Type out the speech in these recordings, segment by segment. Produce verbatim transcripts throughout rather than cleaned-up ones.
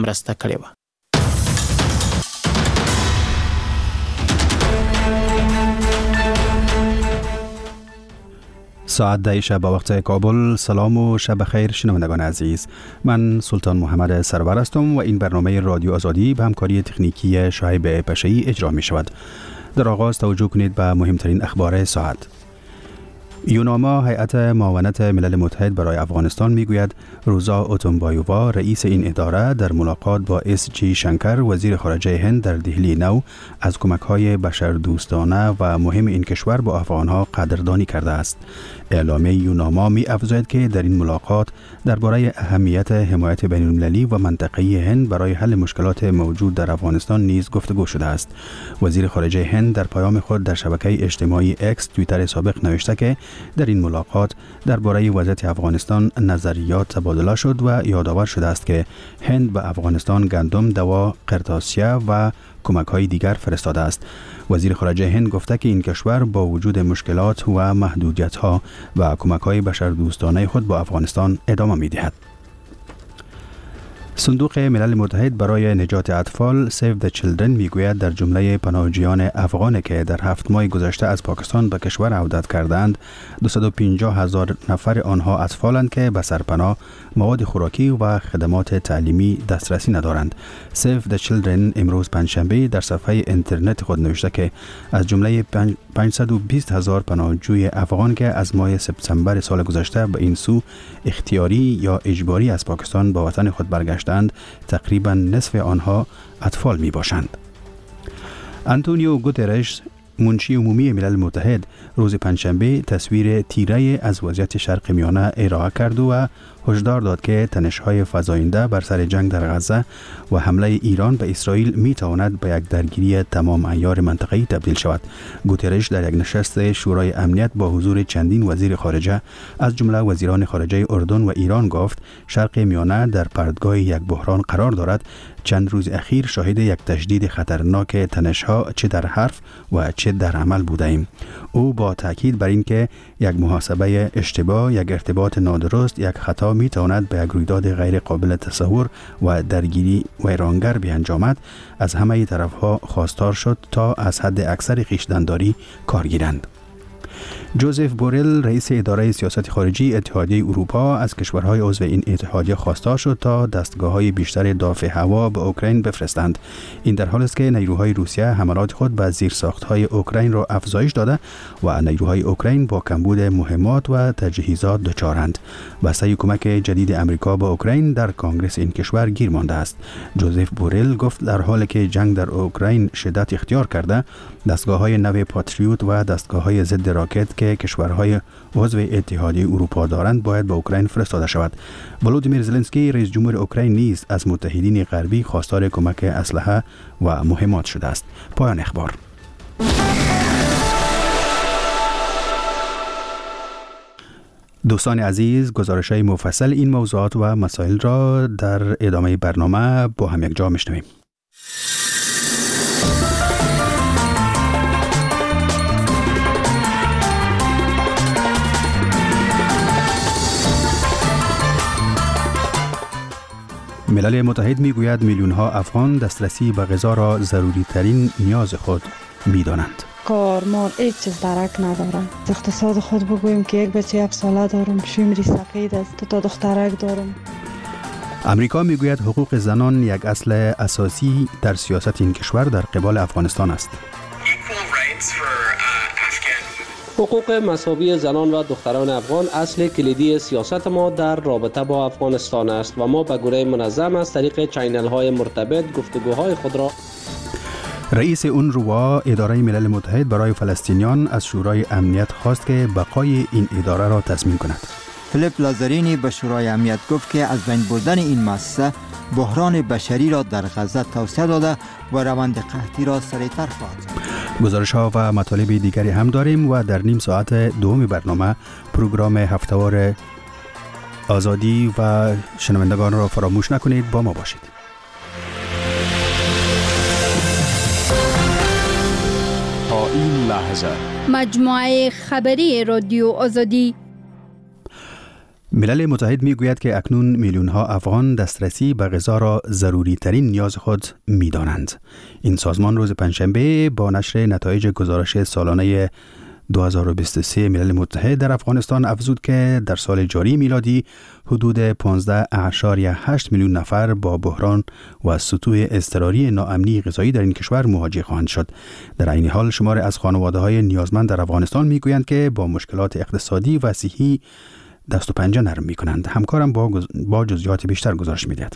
مرسته کړې و. ساعت ده شب با وقت کابل. سلام و شب خیر شنوندگان عزیز. من سلطان محمد سرور هستم و این برنامه رادیو آزادی به همکاری تکنیکی شعیب پشه‌ای اجرا می شود. در آغاز توجه کنید به مهمترین اخبار ساعت. یوناما هیئت معاونت ملل متحد برای افغانستان میگوید روزا اوتونبایووا رئیس این اداره در ملاقات با اس جی شنکر وزیر خارجه هند در دهلی نو از کمک‌های بشردوستانه و مهم این کشور با افغانها قدردانی کرده است. اعلامیه یوناما می افزاید که در این ملاقات درباره اهمیت حمایت بین‌المللی و منطقه‌ای هند برای حل مشکلات موجود در افغانستان نیز گفتگو شده است. وزیر خارجه هند در پیام خود در شبکه اجتماعی اکس توییتر سابق نوشته که در این ملاقات درباره وضعیت افغانستان نظریات تبادله شد و یادآور شده است که هند به افغانستان گندم، دوا، قرطاسیه و کمک‌های دیگر فرستاده است. وزیر خارجه هند گفته که این کشور با وجود مشکلات و محدودیت‌ها و کمک‌های بشردوستانه خود با افغانستان ادامه می‌دهد. صندوق ملل متحد برای نجات اطفال سیو د چیلدرن میگوید در جمله پناهجویان افغانی که در هفت ماه گذشته از پاکستان به کشور عودت کردند دویست و پنجاه هزار نفر آنها اطفالند که به سرپناه، مواد خوراکی و خدمات تعلیمی دسترسی ندارند. سیو د چیلدرن امروز پنجشنبه در صفحه اینترنت خود نوشته که از جمله پانصد و بیست هزار پناهجوی افغان که از ماه سپتامبر سال گذشته به این سو اختیاری یا اجباری از پاکستان به وطن خود برگشتند، تقریبا نصف آنها اطفال می باشند. آنتونیو گوترش منشی عمومی ملل متحد روز پنجشنبه تصویر تیره از وضعیت شرق میانه ارائه کرد و هشدار داد که تنش‌های فزاینده بر سر جنگ در غزه و حمله ایران به اسرائیل می‌تواند به یک درگیری تمام عیار منطقه‌ای تبدیل شود. گوترش در یک نشست شورای امنیت با حضور چندین وزیر خارجه از جمله وزیران خارجه اردن و ایران گفت شرق میانه در پرتگاه یک بحران قرار دارد. چند روز اخیر شاهد یک تشدید خطرناک تنش‌ها چه در حرف و چه در عمل بودیم. او با تاکید بر این که یک محاسبه اشتباه، یک ارتباط نادرست، یک خطا می تواند به یک رویداد غیر قابل تصور و درگیری ویرانگر بیانجامد، از همه طرفها خواستار شد تا از حد اکثر خویشتن‌داری کار گیرند. جوزف بورل رئیس اداره سیاست خارجی اتحادیه اروپا از کشورهای عضو این اتحادیه خواستار شد تا دستگاه‌های بیشتر دفاع هوا به اوکراین بفرستند. این در حالی است که نیروهای روسیه حملات خود به زیرساخت‌های اوکراین را افزایش داده و نیروهای اوکراین با کمبود مهمات و تجهیزات دچارند. بسته کمک جدید امریکا به اوکراین در کنگره این کشور گیر مانده است. جوزف بورل گفت در حالی که جنگ در اوکراین شدت اختیار کرده، دستگاه‌های نو پاتریوت و دستگاه‌های ضد راکت که کشورهای عضو اتحادیه اروپا دارند باید به اوکراین فرستاده شود. ولودیمیر زلنسکی رئیس جمهور اوکراین نیز از متحدین غربی خواستار کمک اسلحه و مهمات شده است. پایان اخبار. دوستان عزیز، گزارش‌های مفصل این موضوعات و مسائل را در ادامه برنامه با هم یک جا میشنویم. ملل متحد میگوید میلیون ها افغان دسترسی به غذا را ضروری ترین نیاز خود میدانند. کار مال هیچ چیز درک ندارم. اقتصاد خود بگویم که یک بچه هفت ساله دارم، شومری سفید است، دو تا دخترک دارم. امریکا میگوید حقوق زنان یک اصل اساسی در سیاست این کشور در قبال افغانستان است. حقوق مساوی زنان و دختران افغان اصل کلیدی سیاست ما در رابطه با افغانستان است و ما به گونه منظم از طریق چینل های مرتبط گفتگوهای خود را. رئیس اونروا اداره ملل متحد برای فلسطینیان از شورای امنیت خواست که بقای این اداره را تضمین کند. فیلیپ لازارینی به شورای امنیت گفت که از بین بردن این مؤسسه بحران بشری را در غزه توسعه داده و روند قحطی را سریعتر خواهد ساخت. گزارش ها و مطالب دیگری هم داریم و در نیم ساعت دوم برنامه پروگرام هفته‌وار آزادی و شنوندگان را فراموش نکنید، با ما باشید. تا این لحظه مجموعه خبری رادیو آزادی. ملل متحد می گوید که اکنون میلیون ها افغان دسترسی به غذا را ضروری ترین نیاز خود می دانند. این سازمان روز پنجشنبه با نشر نتایج گزارش سالانه دو هزار و بیست و سه ملل متحد در افغانستان افزود که در سال جاری میلادی حدود پانزده اشاریه هشت میلیون نفر با بحران و سطوح اضطراری ناامنی غذایی در این کشور مواجه خواهند شد. در این حال شمار از خانواده‌های نیازمند در افغانستان میگویند که با مشکلات اقتصادی و صحی دست و پنجه نرم میکنند. همکارم با, گز... با جزئیات بیشتر گزارش میدهد.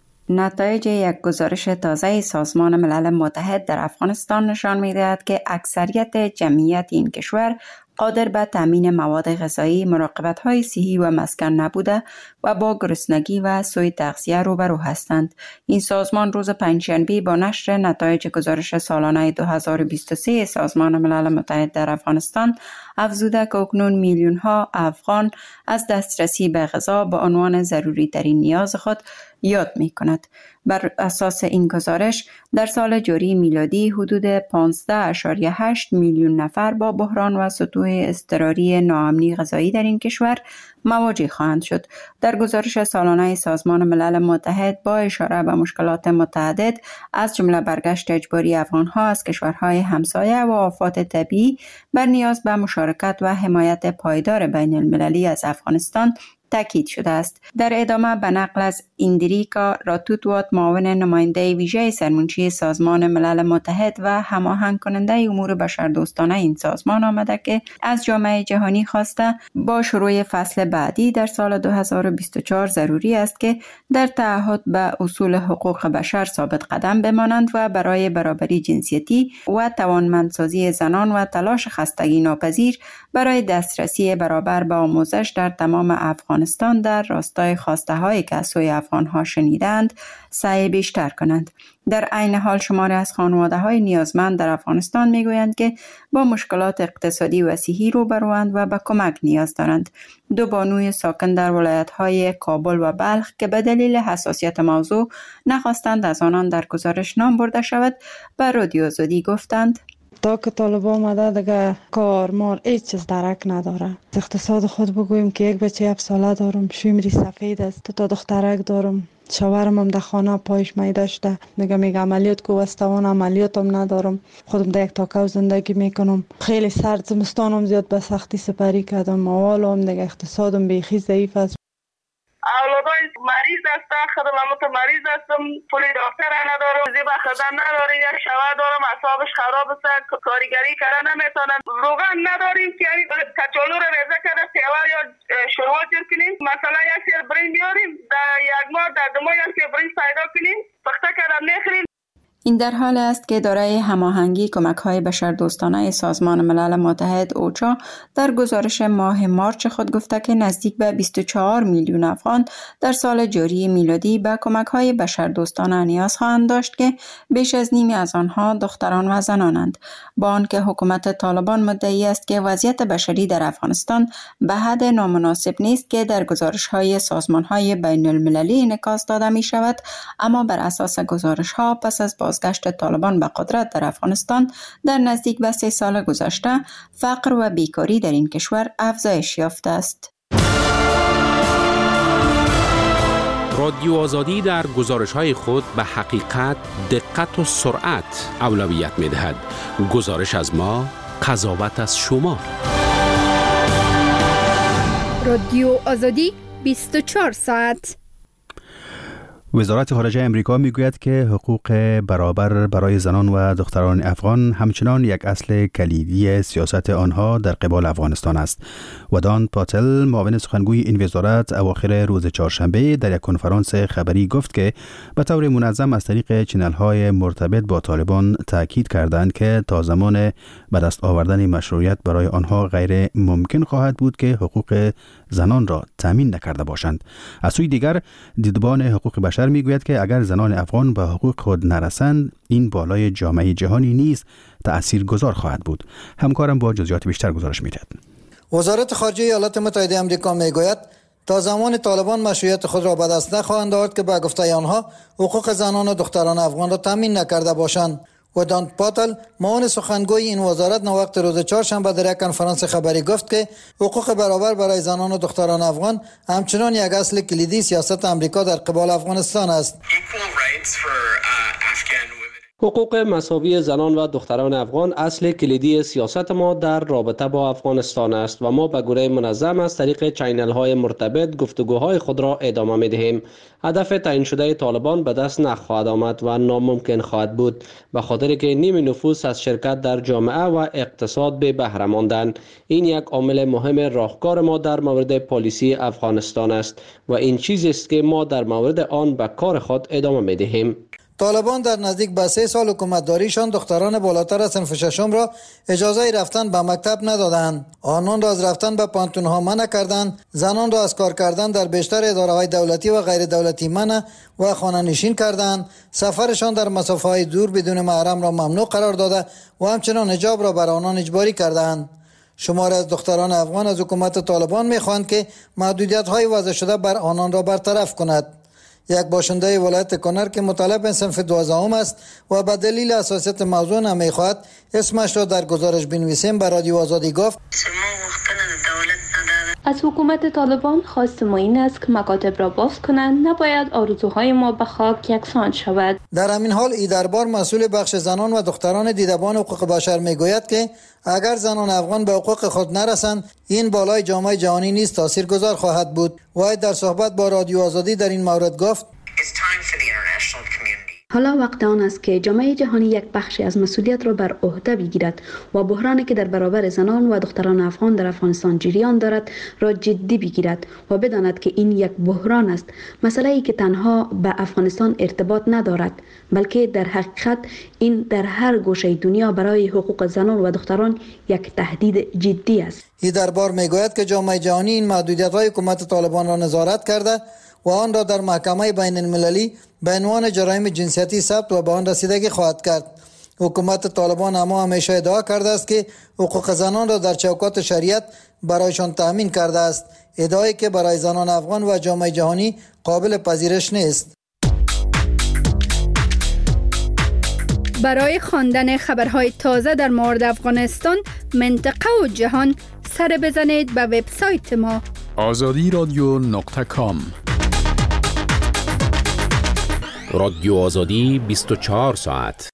نتایج یک گزارش تازه سازمان ملل متحد در افغانستان نشان می‌دهد که اکثریت جمعیت این کشور قادر به تامین مواد غذایی، مراقبت‌های صحی و مسکن نبوده و با گرسنگی و سوء تغذیه روبرو هستند. این سازمان روز پنجشنبه با نشر نتایج گزارش سالانه دو هزار و بیست و سه سازمان ملل متحد در افغانستان افزوده که اکنون میلیون ها افغان از دسترسی به غذا به عنوان ضروری ترین نیاز خود یاد می کند. بر اساس این گزارش در سال جاری میلادی حدود پانزده اشاریه هشت میلیون نفر با بحران و سطوح اضطراری ناامنی غذایی در این کشور مواجه خواهند شد. در گزارش سالانه سازمان ملل متحد با اشاره به مشکلات متعدد از جمله برگشت اجباری افغان‌ها از کشورهای همسایه و آفات طبیعی بر نیاز به مشارکت و حمایت پایدار بین المللی از افغانستان تاکید شده است. در ادامه به نقل از ایندریکا راتوتوات معاون نماینده ویژه سرمنشی سازمان ملل متحد و هماهنگ کننده امور بشردوستانه این سازمان آمده که از جامعه جهانی خواسته با شروع فصل بعدی در سال دو هزار و بیست و چهار ضروری است که در تعهد به اصول حقوق بشر ثابت قدم بمانند و برای برابری جنسیتی و توانمندسازی زنان و تلاش خستگی ناپذیر برای دسترسی برابر به آموزش در تمام افغانستان در راستای خواسته هایی که از سوی افغان ها شنیدند سعی بیشتر کنند. در عین حال شماری از خانواده های نیازمند در افغانستان می گویند که با مشکلات اقتصادی و صحی روبروند و به کمک نیاز دارند. دو بانوی ساکن در ولایت های کابل و بلخ که به دلیل حساسیت موضوع نخواستند از آنان در گزارش نام برده شود به رادیو آزادی گفتند: تا که طالبان آمده دیگه کار مار هیچ چیز درک نداره. اقتصاد خود بگویم که یک بچه هفت ساله دارم، شویمری سفید است، تا دخترک دارم، شوهرم هم در خانه پایش میده شده، میگه میگه عملیات کو استوان عملیاتم ندارم، خودم در یک تاکو زندگی میکنم. خیلی سرد زمستانم زیاد به سختی سپری کردم، موالم دیگه اقتصادم بیخی ضعیف است. اولادای مریض هستن، خودم هم مریض هستم، پول دکتر ندارم، زیبا خدم ندارم، یک شوهر دارم، اعصابش خراب است، کارگری کردن نمیتونم، روغن نداریم که یعنی کچالو رو ریزه کرده سیوار یا شوروا جور کنیم، مثلا یک سیر برنج بیاریم در یک ماه در دو ماه یک سیر برنج پیدا کنیم، پخته کردن میخوریم. این در حال است که اداره هماهنگی کمک‌های بشردوستانه سازمان ملل متحد اوچا در گزارش ماه مارچ خود گفته که نزدیک به بیست و چهار میلیون افغان در سال جاری میلادی به کمک‌های بشردوستانه نیاز خواهند داشت که بیش از نیمی از آنها دختران و زنانند. با آنکه حکومت طالبان مدعی است که وضعیت بشری در افغانستان به حد نامناسب نیست که در گزارش‌های سازمان‌های بین المللی انعکاس داده می‌شود، اما بر اساس گزارش‌ها پس از بازگشت طالبان به قدرت در افغانستان در نزدیک به سه سال گذشته فقر و بیکاری در این کشور افزایش یافته است. رادیو آزادی در گزارش‌های خود به حقیقت، دقت و سرعت اولویت می‌دهد. گزارش از ما، قضاوت از شما. رادیو آزادی بیست و چهار ساعت. وزارت خارجه امریکا میگوید که حقوق برابر برای زنان و دختران افغان همچنان یک اصل کلیدی سیاست آنها در قبال افغانستان است. و دان پاتل معاون سخنگوی این وزارت اواخر روز چهارشنبه در یک کنفرانس خبری گفت که به طور منظم از طریق چنل‌های مرتبط با طالبان تاکید کردند که تا زمان به دست آوردن مشروعیت برای آنها غیر ممکن خواهد بود که حقوق زنان را تامین نکرده باشند. از سوی دیگر دیدبان حقوق بشر میگوید که اگر زنان افغان به حقوق خود نرسند، این بالای جامعه جهانی نیز تأثیرگذار خواهد بود. همکارم با جزئیات بیشتر گزارش می‌دهد. وزارت خارجه ایالات متحده آمریکا میگوید تا زمان طالبان مشروعیت خود را به دست نخواهند آورد که به گفته آنها حقوق زنان و دختران افغان را تامین نکرده باشند. و دان پاتل معاون سخنگوی این وزارت وقت روز چهارشنبه در یک کنفرانس خبری گفت که حقوق برابر برای زنان و دختران افغان همچنان یک اصل کلیدی سیاست امریکا در قبال افغانستان است. حقوق مساوی زنان و دختران افغان اصل کلیدی سیاست ما در رابطه با افغانستان است و ما به گونه منظم از طریق چینل های مرتبط گفتگوهای خود را ادامه می دهیم. هدف تعیین شده طالبان به دست نخواهد آمد و ناممکن خواهد بود، به خاطر که نیم نفوس از شرکت در جامعه و اقتصاد به بهره ماندند. این یک عامل مهم راهکار ما در مورد پالیسی افغانستان است و این چیزی است که ما در مورد آن به کار خود ادامه می دهیم. طالبان در نزدیک به سه سال حکومتداریشان دختران بالاتر از صنف ششم را اجازه رفتن به مکتب ندادند. آنان را از رفتن به پانتون‌ها منع کردند. زنان را از کار کردن در بیشتر اداره‌های دولتی و غیر دولتی منع و خانه نشین کردند. سفرشان در مسافه‌های دور بدون محرم را ممنوع قرار داده و همچنان حجاب را بر آنان اجباری کردند. شماری از دختران افغان از حکومت طالبان می‌خواهند که محدودیت‌های وضع شده بر آنان را برطرف کند. یک باشنده ولایت کنر که مطالب صنف دوازدهم است و به دلیل حساسیت موضوع نمیخواهد اسمش را در گزارش بنویسیم به رادیو آزادی گفت از حکومت طالبان خواست ما این است که مکاتب را باز کنند، نباید آرزوهای ما به خاک یکسان شود. در همین حال ایدربار مسئول بخش زنان و دختران دیدبان حقوق بشر میگوید که اگر زنان افغان به حقوق خود نرسند این بالای جامعه جهانی نیز تاثیرگذار خواهد بود. و در صحبت با رادیو آزادی در این مورد گفت حالا وقت آن است که جامعه جهانی یک بخشی از مسئولیت را بر عهده بگیرد و بحرانی که در برابر زنان و دختران افغان در افغانستان جریان دارد را جدی بگیرد و بداند که این یک بحران است، مسئله ای که تنها به افغانستان ارتباط ندارد، بلکه در حقیقت این در هر گوشه دنیا برای حقوق زنان و دختران یک تهدید جدی است. این دربار میگوید که جامعه جهانی این محدودیت‌های حکومت طالبان را نظارت کرده و آن را در محکمه بین المللی به عنوان جرایم جنسیتی ثبت و به آن رسیدگی خواهد کرد. حکومت طالبان اما همیشه ادعا کرده است که حقوق زنان را در چوکات شریعت برایشان تأمین کرده است، ادعایی که برای زنان افغان و جامعه جهانی قابل پذیرش نیست. برای خواندن خبرهای تازه در مورد افغانستان، منطقه و جهان سر بزنید به وبسایت ما آزادی رادیو نقطه کام. رادیو آزادی بیست و چهار ساعت.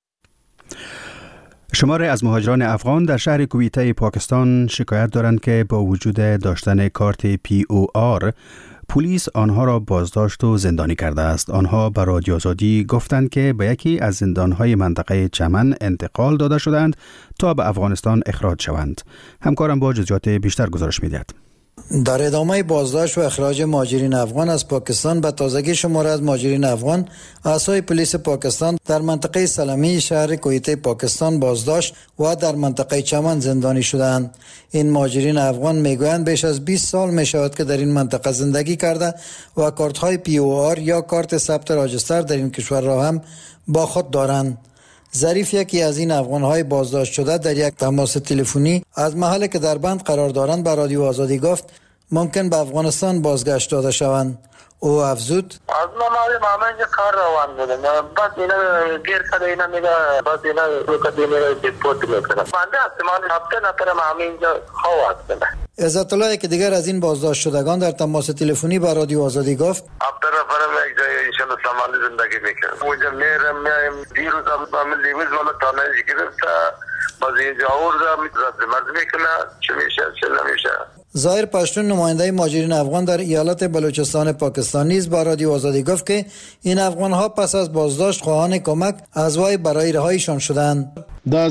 شماری از مهاجران افغان در شهر کویته پاکستان شکایت دارند که با وجود داشتن کارت پی او آر پلیس آنها را بازداشت و زندانی کرده است. آنها به رادیو آزادی گفتند که به یکی از زندانهای منطقه چمن انتقال داده شدند تا به افغانستان اخراج شوند. همکارم با جزئیات بیشتر گزارش می‌دهد. در ادامه بازداشت و اخراج مهاجرین افغان از پاکستان به تازگی شماره از مهاجرین افغان اعضای پلیس پاکستان در منطقه سلمی شهر کویته پاکستان بازداشت و در منطقه چمن زندانی شدند. این مهاجرین افغان میگویند بیش از بیست سال می شود که در این منطقه زندگی کرده و کارت های پی او آر یا کارت ثبت راجستر در این کشور را هم با خود دارند. ظریف یکی از این افغان‌های بازداشت شده در یک تماس تلفنی از محلی که در بند قرار دارند به رادیو آزادی گفت ممکن به افغانستان بازگشت داده شوند. او افزود از ما ما اینجا کار روان بوده، بس اینا گیر کرده اینا میگه بس اینا رو کدی میگه دیپورت میکنه. بنده احتمال هفته نفرم همینجا خواهد کنه. عزت الله که دیگر از این بازداشت شدگان در تماس تلفنی با رادیو آزادی گفت هفته نفرم یک جای انشالله سامان زندگی میکنم. اونجا میرم میایم دیروز هم لیویز والا تانه گرفته باز اینجا آوردم رد مرد میکنه چه میشه چه نمیشه. ظاهر پشتون نماینده مهاجرین افغان در ایالت بلوچستان پاکستان نیز با رادیو آزادی گفت که این افغان‌ها پس از بازداشت خواهان کمک از وای برای رهاییشان شدند.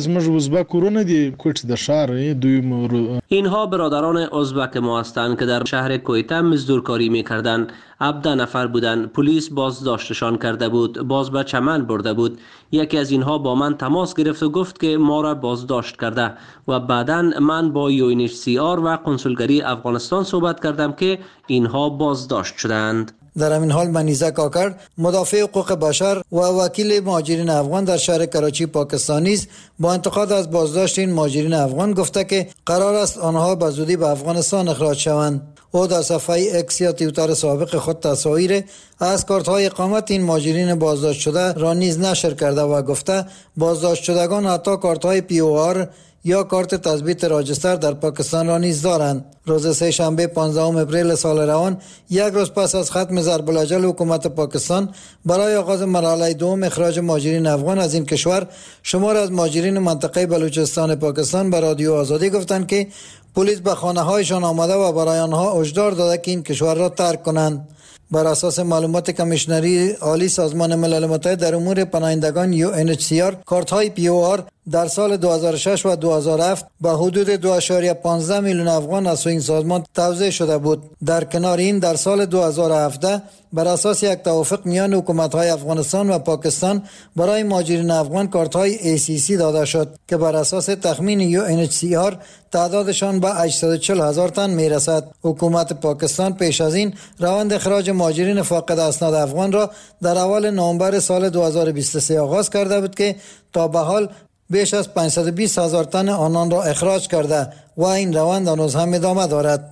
اینها برادران ازبک ما هستند که در شهر کویته مزدورکاری می‌کردند. هفده نفر بودند. پلیس بازداشتشان کرده بود. باز به چمن برده بود. یکی از اینها با من تماس گرفت و گفت که ما را بازداشت کرده و بعداً من با یو ان اچ سی آر و کنسولگری افغانستان صحبت کردم که اینها بازداشت شدند. در همین حال منیزه کاکر مدافع حقوق بشر و وکیل مهاجرین افغان در شهر کراچی پاکستانی است با انتقاد از بازداشت این مهاجرین افغان گفته که قرار است آنها به زودی به افغانستان اخراج شوند. او در صفحه اکس یا توییتر سابق خود تصاویر از کارت‌های اقامت این مهاجرین بازداشت شده را نیز نشر کرده و گفته بازداشت شدگان حتی کارت‌های پی او آر یا کارت تثبیت راجستر در پاکستان را نیز دارند. روز سه شنبه پانزدهم اپریل سال روان، یک روز پس از ختم ضرب الاجل حکومت پاکستان برای آغاز مرحله دوم اخراج مهاجرین افغان از این کشور، شمار از مهاجرین منطقه بلوچستان پاکستان به رادیو آزادی گفتند که پلیس به خانه‌هایشان آمده و برای آنها هشدار داده که این کشور را ترک کنند. بر اساس معلومات کمیشنری عالی سازمان ملل متحد در امور پناهندگان یو ان اچ سی آر، کارت‌های پی او آر در سال دو هزار و شش و دو هزار و هفت به حدود دو ممیز پانزده میلیون افغان از این سازمان توزیع شده بود. در کنار این در سال دو هزار و هفده بر اساس یک توافق میان حکومت‌های افغانستان و پاکستان برای مهاجرین افغان کارت‌های ای سی سی داده شد که بر اساس تخمین یو ان اچ سی آر تعدادشان به هشتصد و چهل هزار تن میرسد. حکومت پاکستان پیش از این روند اخراج مهاجرین فاقد اسناد افغان را در اول نوامبر سال دو هزار و بیست و سه آغاز کرده بود که تا به حال بیش از پانصد و بیست هزار تن آنان را اخراج کرده و این روند هنوز هم ادامه دارد.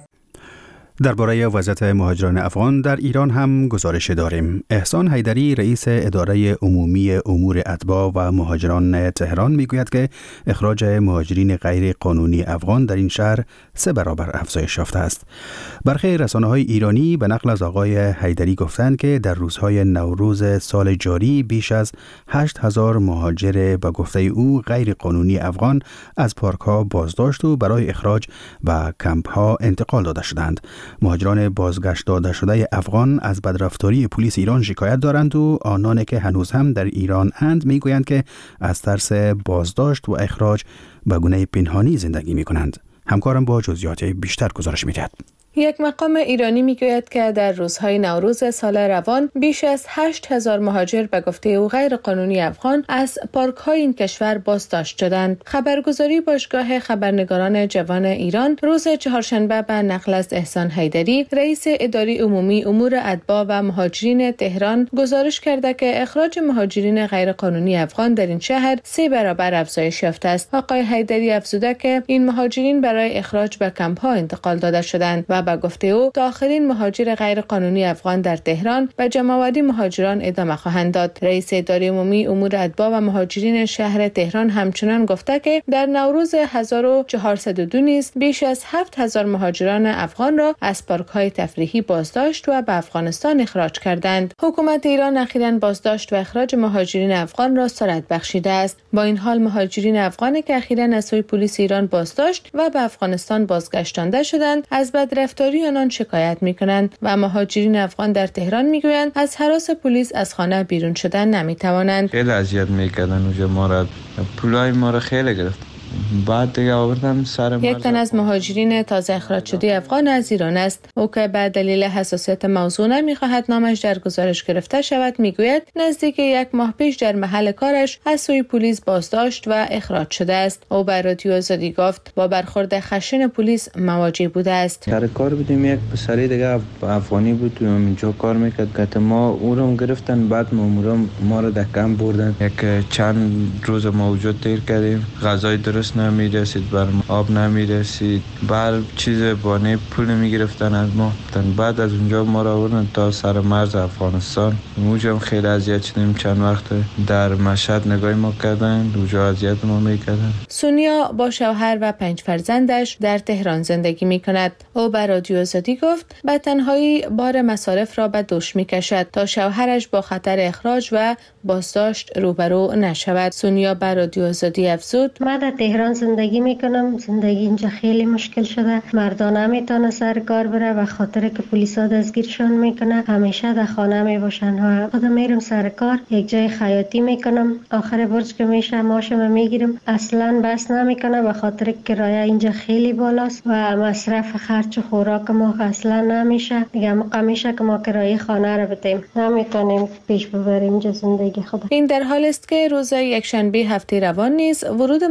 درباره وضعیت مهاجران افغان در ایران هم گزارش داریم. احسان حیدری رئیس اداره عمومی امور اتباع و مهاجران تهران میگوید که اخراج مهاجرین غیر قانونی افغان در این شهر سه برابر افزایش یافته است. برخی رسانه‌های ایرانی به نقل از آقای حیدری گفتند که در روزهای نوروز سال جاری بیش از هشت هزار مهاجر به گفته او غیر قانونی افغان از پارک‌ها بازداشت و برای اخراج به کمپ‌ها انتقال داده شدند. مهاجران بازگشت داده شده افغان از بدرفتاری پلیس ایران شکایت دارند و آنانی که هنوز هم در ایران اند میگویند که از ترس بازداشت و اخراج به گونه پنهانی زندگی میکنند. همکارم با جزئیات بیشتر گزارش میدهد. یک مقام ایرانی میگوید که در روزهای نوروز سال روان بیش از هشت هزار مهاجر به گفته او غیر قانونی افغان از پارک‌های این کشور بازداشت شدند. خبرگزاری باشگاه خبرنگاران جوان ایران روز چهارشنبه به نقل از احسان حیدری رئیس اداره عمومی امور اتباع و مهاجرین تهران گزارش کرده که اخراج مهاجرین غیر قانونی افغان در این شهر سه برابر افزایش یافته است. آقای حیدری افزوده که این مهاجرین برای اخراج به کمپ‌ها انتقال داده شدند و به گفته او تا آخرین مهاجر غیر قانونی افغان در تهران به جمع‌آوری مهاجران ادامه خواهند داد. رئیس اداره عمومی امور اتباع و مهاجرین شهر تهران همچنان گفته که در نوروز هزار و چهارصد و دو نیز بیش از هفت هزار مهاجران افغان را از پارک‌های تفریحی بازداشت و به افغانستان اخراج کردند. حکومت ایران اخیراً بازداشت و اخراج مهاجرین افغان را سرعت بخشیده است. با این حال مهاجرین افغانی که اخیراً از سوی پلیس ایران بازداشت و به افغانستان بازگشتانده شدند از بدرفتاری آنان شکایت می‌کنند و مهاجرین افغان در تهران می‌گویند از هراس پلیس از خانه بیرون شدن نمی‌توانند. خیلی اذیت می‌کردن اونجا، ما را پولای ما را خیلی گرفت. بعد دیگه آوردن سر یک تن از مهاجرین تازه اخراج شده افغان از ایران است. او که به دلیل حساسیت موضوع نمی‌خواهد نامش در گزارش گرفته شود میگوید نزدیک یک ماه پیش در محل کارش از سوی پلیس بازداشت و اخراج شده است. او به رادیو آزادی گفت با برخورد خشن پلیس مواجه بوده است. سر کار بودیم، یک پسری دیگه افغانی بود اینجا کار میکرد که ما او رو گرفتن، بعد مامورا ما رو در کمپ بردن. یک چند روز موجود تیر کردیم، غذای درست نمیرسید، بر آب نمیرسید، بر چیز بانه پول میگرفتن از ما. بعد از اونجا ما را آوردن تا سر مرز افغانستان. اونجا هم خیلی اذیت شدیم، چند وقت در مشهد نگاه ما کردن، اونجا اذیت ما میکردن. سونیا با شوهر و پنج فرزندش در تهران زندگی میکند. او به رادیو آزادی گفت به تنهایی بار مصارف را به دوش میکشد تا شوهرش با خطر اخراج و بازداشت روبرو نشود. سونیا به رادیو آزادی افزود من در تهران زندگی میکنم، زندگی اینجا خیلی مشکل شده، مردا نمیتونه سر کار بره و خاطر که پلیسا دستگیرشون میکنه، همیشه در خانه میباشن ها. خودم میرم سر کار، یک جای خیاطی میکنم، آخر برج که میشه ماشم میگیرم، اصلا بس نمیکنه به خاطر کرایه اینجا خیلی بالاست و مصرف خرج و خوراک ما اصلا نمیشه. دیگه موقع میشه که ما کرایه خانه رو بدیم، نمیتونیم پیش ببریم اینجا زندگی خود. این در حال است که روز یکشنبه هفته روان نیز ورود مهاجران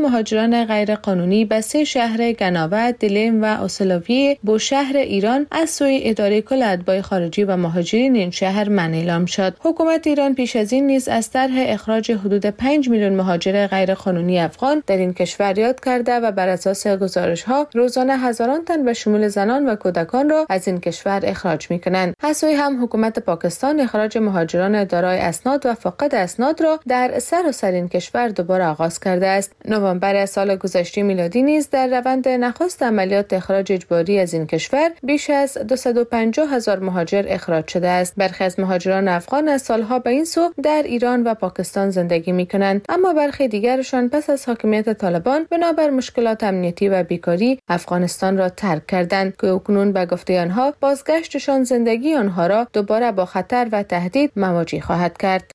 مهاجران غیرقانونی به سه شهر گناوه، دلیم و اوسلویه با شهر ایران از سوی اداره کل اتباع خارجی و مهاجرین این شهر من اعلام شد. حکومت ایران پیش از این نیز از طرح اخراج حدود پنج میلیون مهاجر غیرقانونی افغان در این کشور یاد کرده و بر اساس گزارش‌ها روزانه هزاران تن به شمول زنان و کودکان را از این کشور اخراج می‌کنند. از سوی هم حکومت پاکستان اخراج مهاجران دارای اسناد و فاقد اسناد را در سراسر این کشور دوباره آغاز کرده است. نوامبر سال گذشته میلادی نیز در روند نخست عملیات اخراج اجباری از این کشور بیش از دویست و پنجاه هزار مهاجر اخراج شده است. برخی از مهاجران افغان از سالها به این سو در ایران و پاکستان زندگی می‌کنند، اما برخی دیگرشان پس از حاکمیت طالبان بنابر مشکلات امنیتی و بیکاری افغانستان را ترک کردند که اکنون به گفته آنها بازگشتشان زندگی آنها را دوباره با خطر و تهدید مواجه خواهد کرد.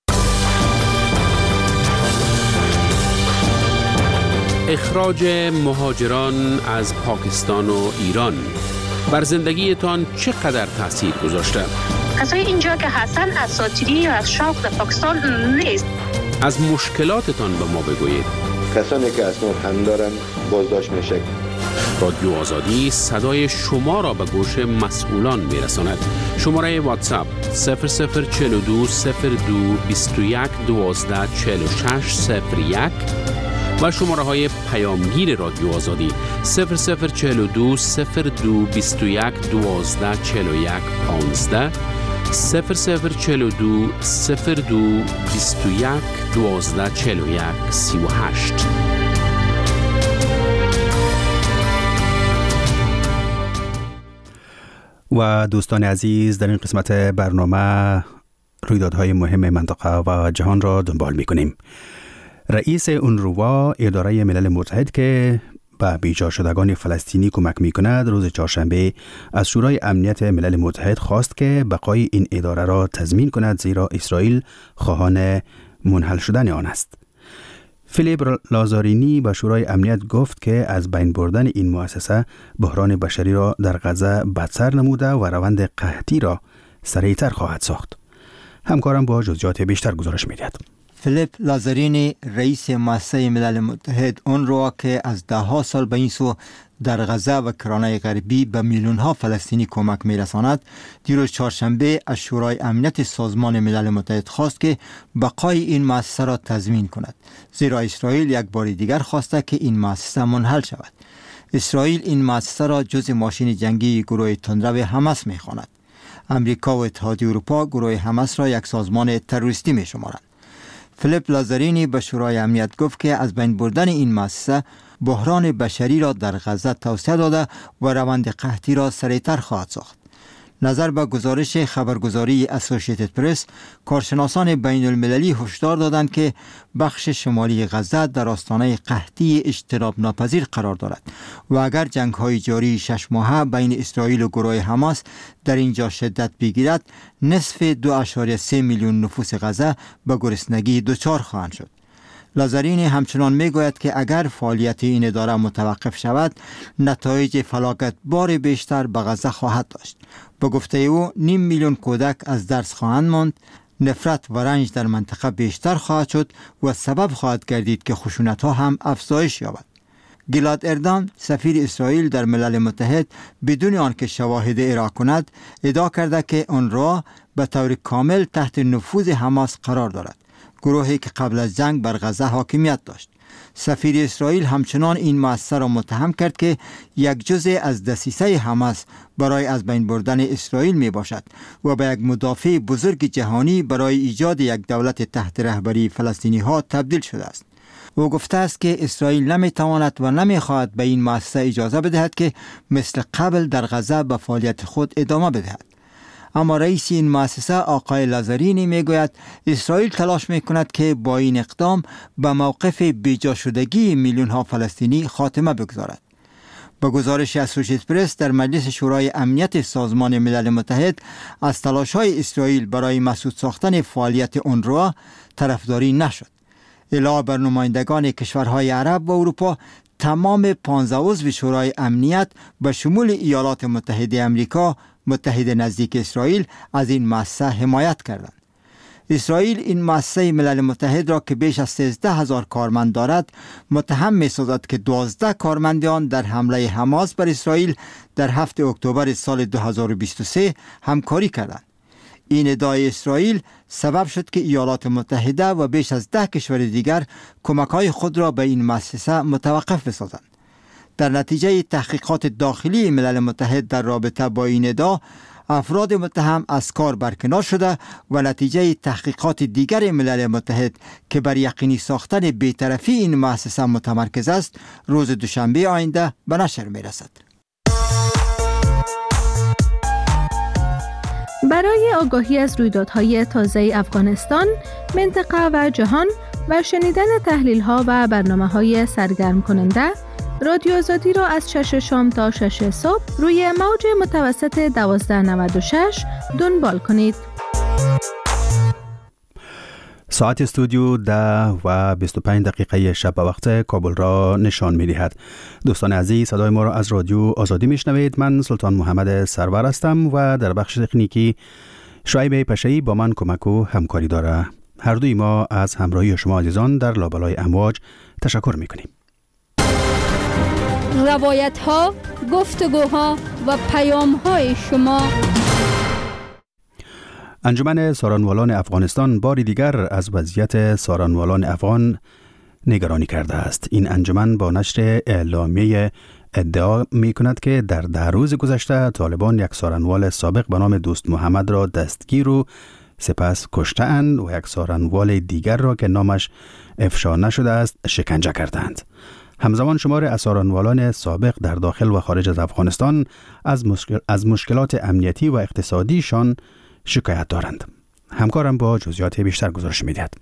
اخراج مهاجران از پاکستان و ایران بر زندگیتان چقدر تاثیر گذاشته؟ کسایی اینجا که هستن اساطیری یا از شوق در پاکستان نیست. از مشکلاتتان به ما بگویید. کسانی که اسناد هم دارن بازداشت میشه. رادیو آزادی صدای شما را به گوش مسئولان میرساند. شماره واتساپ صفر صفر چهل و دو صفر دو بیست و یک دوازده چهل و شش صفر یک و شماره های پیامگیر رادیو آزادی صفر صفر چهل و دو صفر دو بیست و یک دوازده چهل و یک پانزده صفر صفر چهل و دو صفر دو بیست و یک دوازده چهل و یک سی و هشت. و دوستان عزیز، در این قسمت برنامه رویدادهای مهم منطقه و جهان را دنبال می کنیم. رئیس اونروا، اداره ملل متحد که به بیجا شدگان فلسطینی کمک می کند، روز چهارشنبه از شورای امنیت ملل متحد خواست که بقای این اداره را تضمین کند، زیرا اسرائیل خواهان منحل شدن آن است. فیلیپ لازارینی به شورای امنیت گفت که از بین بردن این مؤسسه بحران بشری را در غزه بدتر نموده و روند قحطی را سریعتر خواهد ساخت. همکارم با جزئیات بیشتر گزارش می‌دهد. فیلیپ لازارینی، رئیس مؤسسه ملل متحد اونروا که از ده ها سال به این سو در غزه و کرانه غربی به میلیون ها فلسطینی کمک می‌رساند، دیروز چهارشنبه از شورای امنیت سازمان ملل متحد خواست که بقای این مؤسسه را تضمین کند، زیرا اسرائیل یک بار دیگر خواسته که این مؤسسه منحل شود. اسرائیل این مؤسسه را جزء ماشین جنگی گروه تندرو حماس می‌خواند. امریکا و اتحادیه اروپا گروه حماس را یک سازمان تروریستی می‌شمارند. فیلیپ لازارینی به شورای امنیت گفت که از بین بردن این مؤسسه بحران بشری را در غزه توسعه داده و روند قحطی را سریعتر خواهد ساخت. نظر به گزارش خبرگزاری اسوسییتد پرس، کارشناسان بین المللی هشدار دادند که بخش شمالی غزه در آستانه قحطی اجتناب ناپذیر قرار دارد و اگر جنگ‌های جاری شش ماهه بین اسرائیل و گروه حماس در اینجا شدت بگیرد، نصف دو ممیز سه میلیون نفوس غزه به گرسنگی دچار خواهند شد. لازارینی همچنان میگوید که اگر فعالیت این اداره متوقف شود، نتایج فلاکت بار بیشتر به غزه خواهد داشت. به گفته او، نیم میلیون کودک از درس خواهند ماند، نفرت و رنج در منطقه بیشتر خواهد شد و سبب خواهد گردید که خشونت ها هم افزایش یابد. گیلاد اردان، سفیر اسرائیل در ملل متحد، بدون آنکه شواهد ارائه کند، ادعا کرده که اونروا به طور کامل تحت نفوذ حماس قرار دارد، گروهی که قبل از جنگ بر غزه حاکمیت داشت. سفیر اسرائیل همچنان این مؤسسه را متهم کرد که یک جزء از دسیسه حماس برای از بین بردن اسرائیل می باشد و به یک مدافع بزرگ جهانی برای ایجاد یک دولت تحت رهبری فلسطینی ها تبدیل شده است. او گفته است که اسرائیل نمی تواند و نمی خواهد به این مؤسسه اجازه بدهد که مثل قبل در غزه به فعالیت خود ادامه بدهد. اما رئیس این مؤسسه آقای لازارینی میگوید اسرائیل تلاش میکند که با این اقدام به موقف بیجا شدگی میلیون ها فلسطینی خاتمه بگذارد. با گزارش اسوسییتد پرس، در مجلس شورای امنیت سازمان ملل متحد از تلاش‌های اسرائیل برای مسدود ساختن فعالیت اونروا طرفداری نشد. علاوه بر نمایندگان کشورهای عرب و اروپا، تمام پانزده عضو شورای امنیت به شمول ایالات متحده آمریکا، متحد نزدیک اسرائیل، از این مؤسسه حمایت کردند. اسرائیل این مؤسسه ملل متحد را که بیش از سیزده هزار کارمند دارد متهم می سازد که دوازده کارمند آن در حمله حماس بر اسرائیل در هفتم اکتبر سال دو هزار و بیست و سه همکاری کردند. این ادعای اسرائیل سبب شد که ایالات متحده و بیش از ده کشور دیگر کمک‌های خود را به این مؤسسه متوقف بسازند. در نتیجه تحقیقات داخلی ملل متحد در رابطه با این ادعا، افراد متهم از کار برکنار شده و نتیجه تحقیقات دیگر ملل متحد که بر یقینی ساختن بی‌طرفی این مؤسسه متمرکز است، روز دوشنبه آینده به نشر می‌رسد. برای آگاهی از رویدادهای تازه افغانستان، منطقه و جهان و شنیدن تحلیل‌ها و برنامه‌های سرگرم کننده، رادیو آزادی را از شش شام تا شش صبح روی موج متوسط دوازده نود و شش دنبال کنید. ساعت استودیو ده و بیست و پنج دقیقه شب به وقت کابل را نشان می دهد. دوستان عزیز، صدای ما را از رادیو آزادی می شنوید. من سلطان محمد سرور هستم و در بخش تکنیکی شعیب پشه‌ای با من کمک و همکاری داره. هر دوی ما از همراهی شما عزیزان در لابلای امواج تشکر می کنیم. روایت ها، گفتگوها و پیام های شما. انجمن سارانوالان افغانستان بار دیگر از وضعیت سارانوالان افغان نگرانی کرده است. این انجمن با نشر اعلامیه ادعا می کند که در ده روز گذشته طالبان یک سارانوال سابق به نام دوست محمد را دستگیر و سپس کشته‌اند و یک سارانوال دیگر را که نامش افشا نشده است شکنجه کردند. همزمان شمار از سارانوالان سابق در داخل و خارج از افغانستان از, مشکل از مشکلات امنیتی و اقتصادیشان شکایت دارند. همکارم با جزئیات بیشتر گزارش می‌دهد.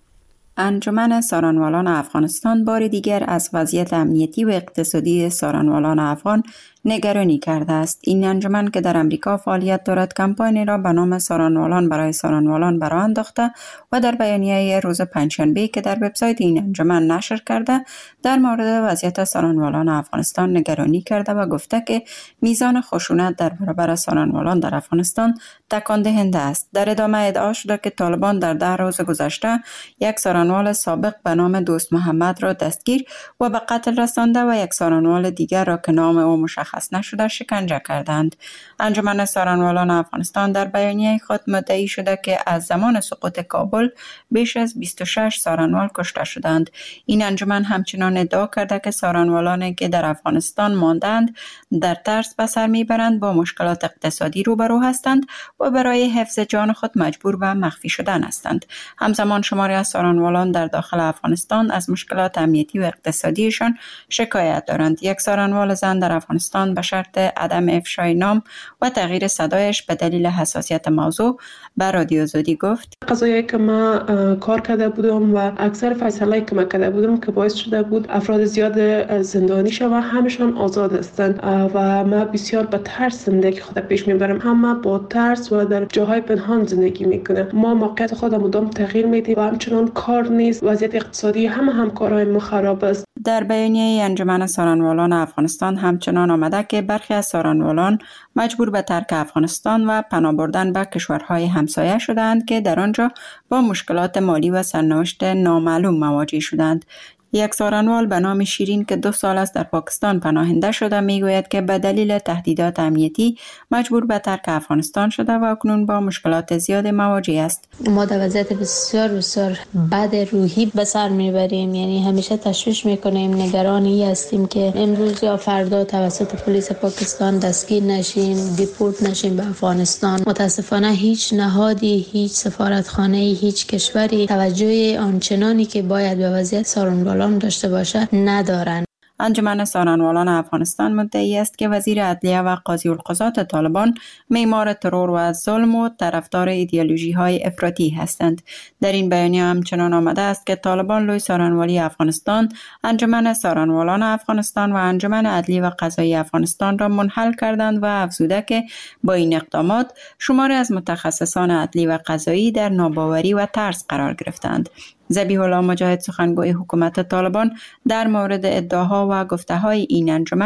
انجمن سارانوالان افغانستان بار دیگر از وضعیت امنیتی و اقتصادی سارانوالان افغان نگرانی کرده است. این انجمن که در امریکا فعالیت دارد کمپانی را به نام سارانوالان برای سارانوالان برآ انداخته و در بیانیه روز پنجشنبه که در وبسایت این انجمن نشر کرده در مورد وضعیت سارانوالان افغانستان نگرانی کرده و گفته که میزان خشونت در برابر سارانوالان در افغانستان تکان دهنده است. در ادامه ادعا شده که طالبان در ده روز گذشته یک سارانوال سابق به نام دوست محمد را دستگیر و به قتل رسانده و یک سارانوال دیگر را که نام او مشخص نشده شکنجه کردند. انجمن سارانوالان افغانستان در بیانیه خود مدعی شده که از زمان سقوط کابل بیش از بیست و شش سارانوال کشته شدند. این انجمن همچنان ادعا کرده که سارانوالانی که در افغانستان ماندند در ترس به سر میبرند، با مشکلات اقتصادی روبرو هستند و برای حفظ جان خود مجبور به مخفی شدن هستند. همزمان شماری از سارانوالان در داخل افغانستان از مشکلات امنیتی و اقتصادیشان شکایت دارند. یک سارانوال زن در افغانستان به شرط عدم افشای نام و تغییر صدایش به دلیل حساسیت موضوع به رادیو آزادی گفت: قضایی که ما کار کرده بودم و اکثر فیصله که ما کرده بودم که باعث شده بود افراد زیاد زندانی شوند و همشان آزاد هستند و ما بسیار به ترس زندگی خود پیش میبرم. همه با ترس و در جاهای پنهان زندگی میکنه. ما موقعیت خود مدام تغییر میدیم و همچنان کار نیست. وضعیت اقتصادی همه همکارای ما خراب است. در بیانیه انجمن سارانوالان افغانستان همچنان آمده که برخی از سارانوالان مجبور به ترک افغانستان و پناه بردن به کشورهای همسایه شدند که در آنجا با مشکلات مالی و سرنوشت نامعلوم مواجه شدند. یک سارانوال به نام شیرین که دو سال است در پاکستان پناهنده شده میگوید که به دلیل تهدیدات امنیتی مجبور به ترک افغانستان شده و اکنون با مشکلات زیاد مواجه است. ما در وضعیت بسیار بسیار بد روحی به سر میبریم، یعنی همیشه تشویش میکنیم، نگرانی هستیم که امروز یا فردا توسط پلیس پاکستان دستگیر نشیم، دیپورت نشیم به افغانستان. متاسفانه هیچ نهادی، هیچ سفارتخانه، هیچ کشوری توجه آنچنانی که باید به وضعیت سارانوالان داشته باشه ندارن. انجمن سارانوالان افغانستان مدعی است که وزیر عدلیه و قاضی القضات طالبان معمار ترور و ظلم و طرفدار ایدئولوژی های افراطی هستند. در این بیانیه همچنان آمده است که طالبان لوی سارانوالی افغانستان، انجمن سارانوالان افغانستان و انجمن عدلی و قضایی افغانستان را منحل کردند و افزوده که با این اقدامات شماری از متخصصان عدلی و قضایی در ناباوری و ترس قرار گرفتند. ذبیح الله مجاهد سخنگوی حکومت طالبان در مورد ادعاها و گفته‌های این انجمن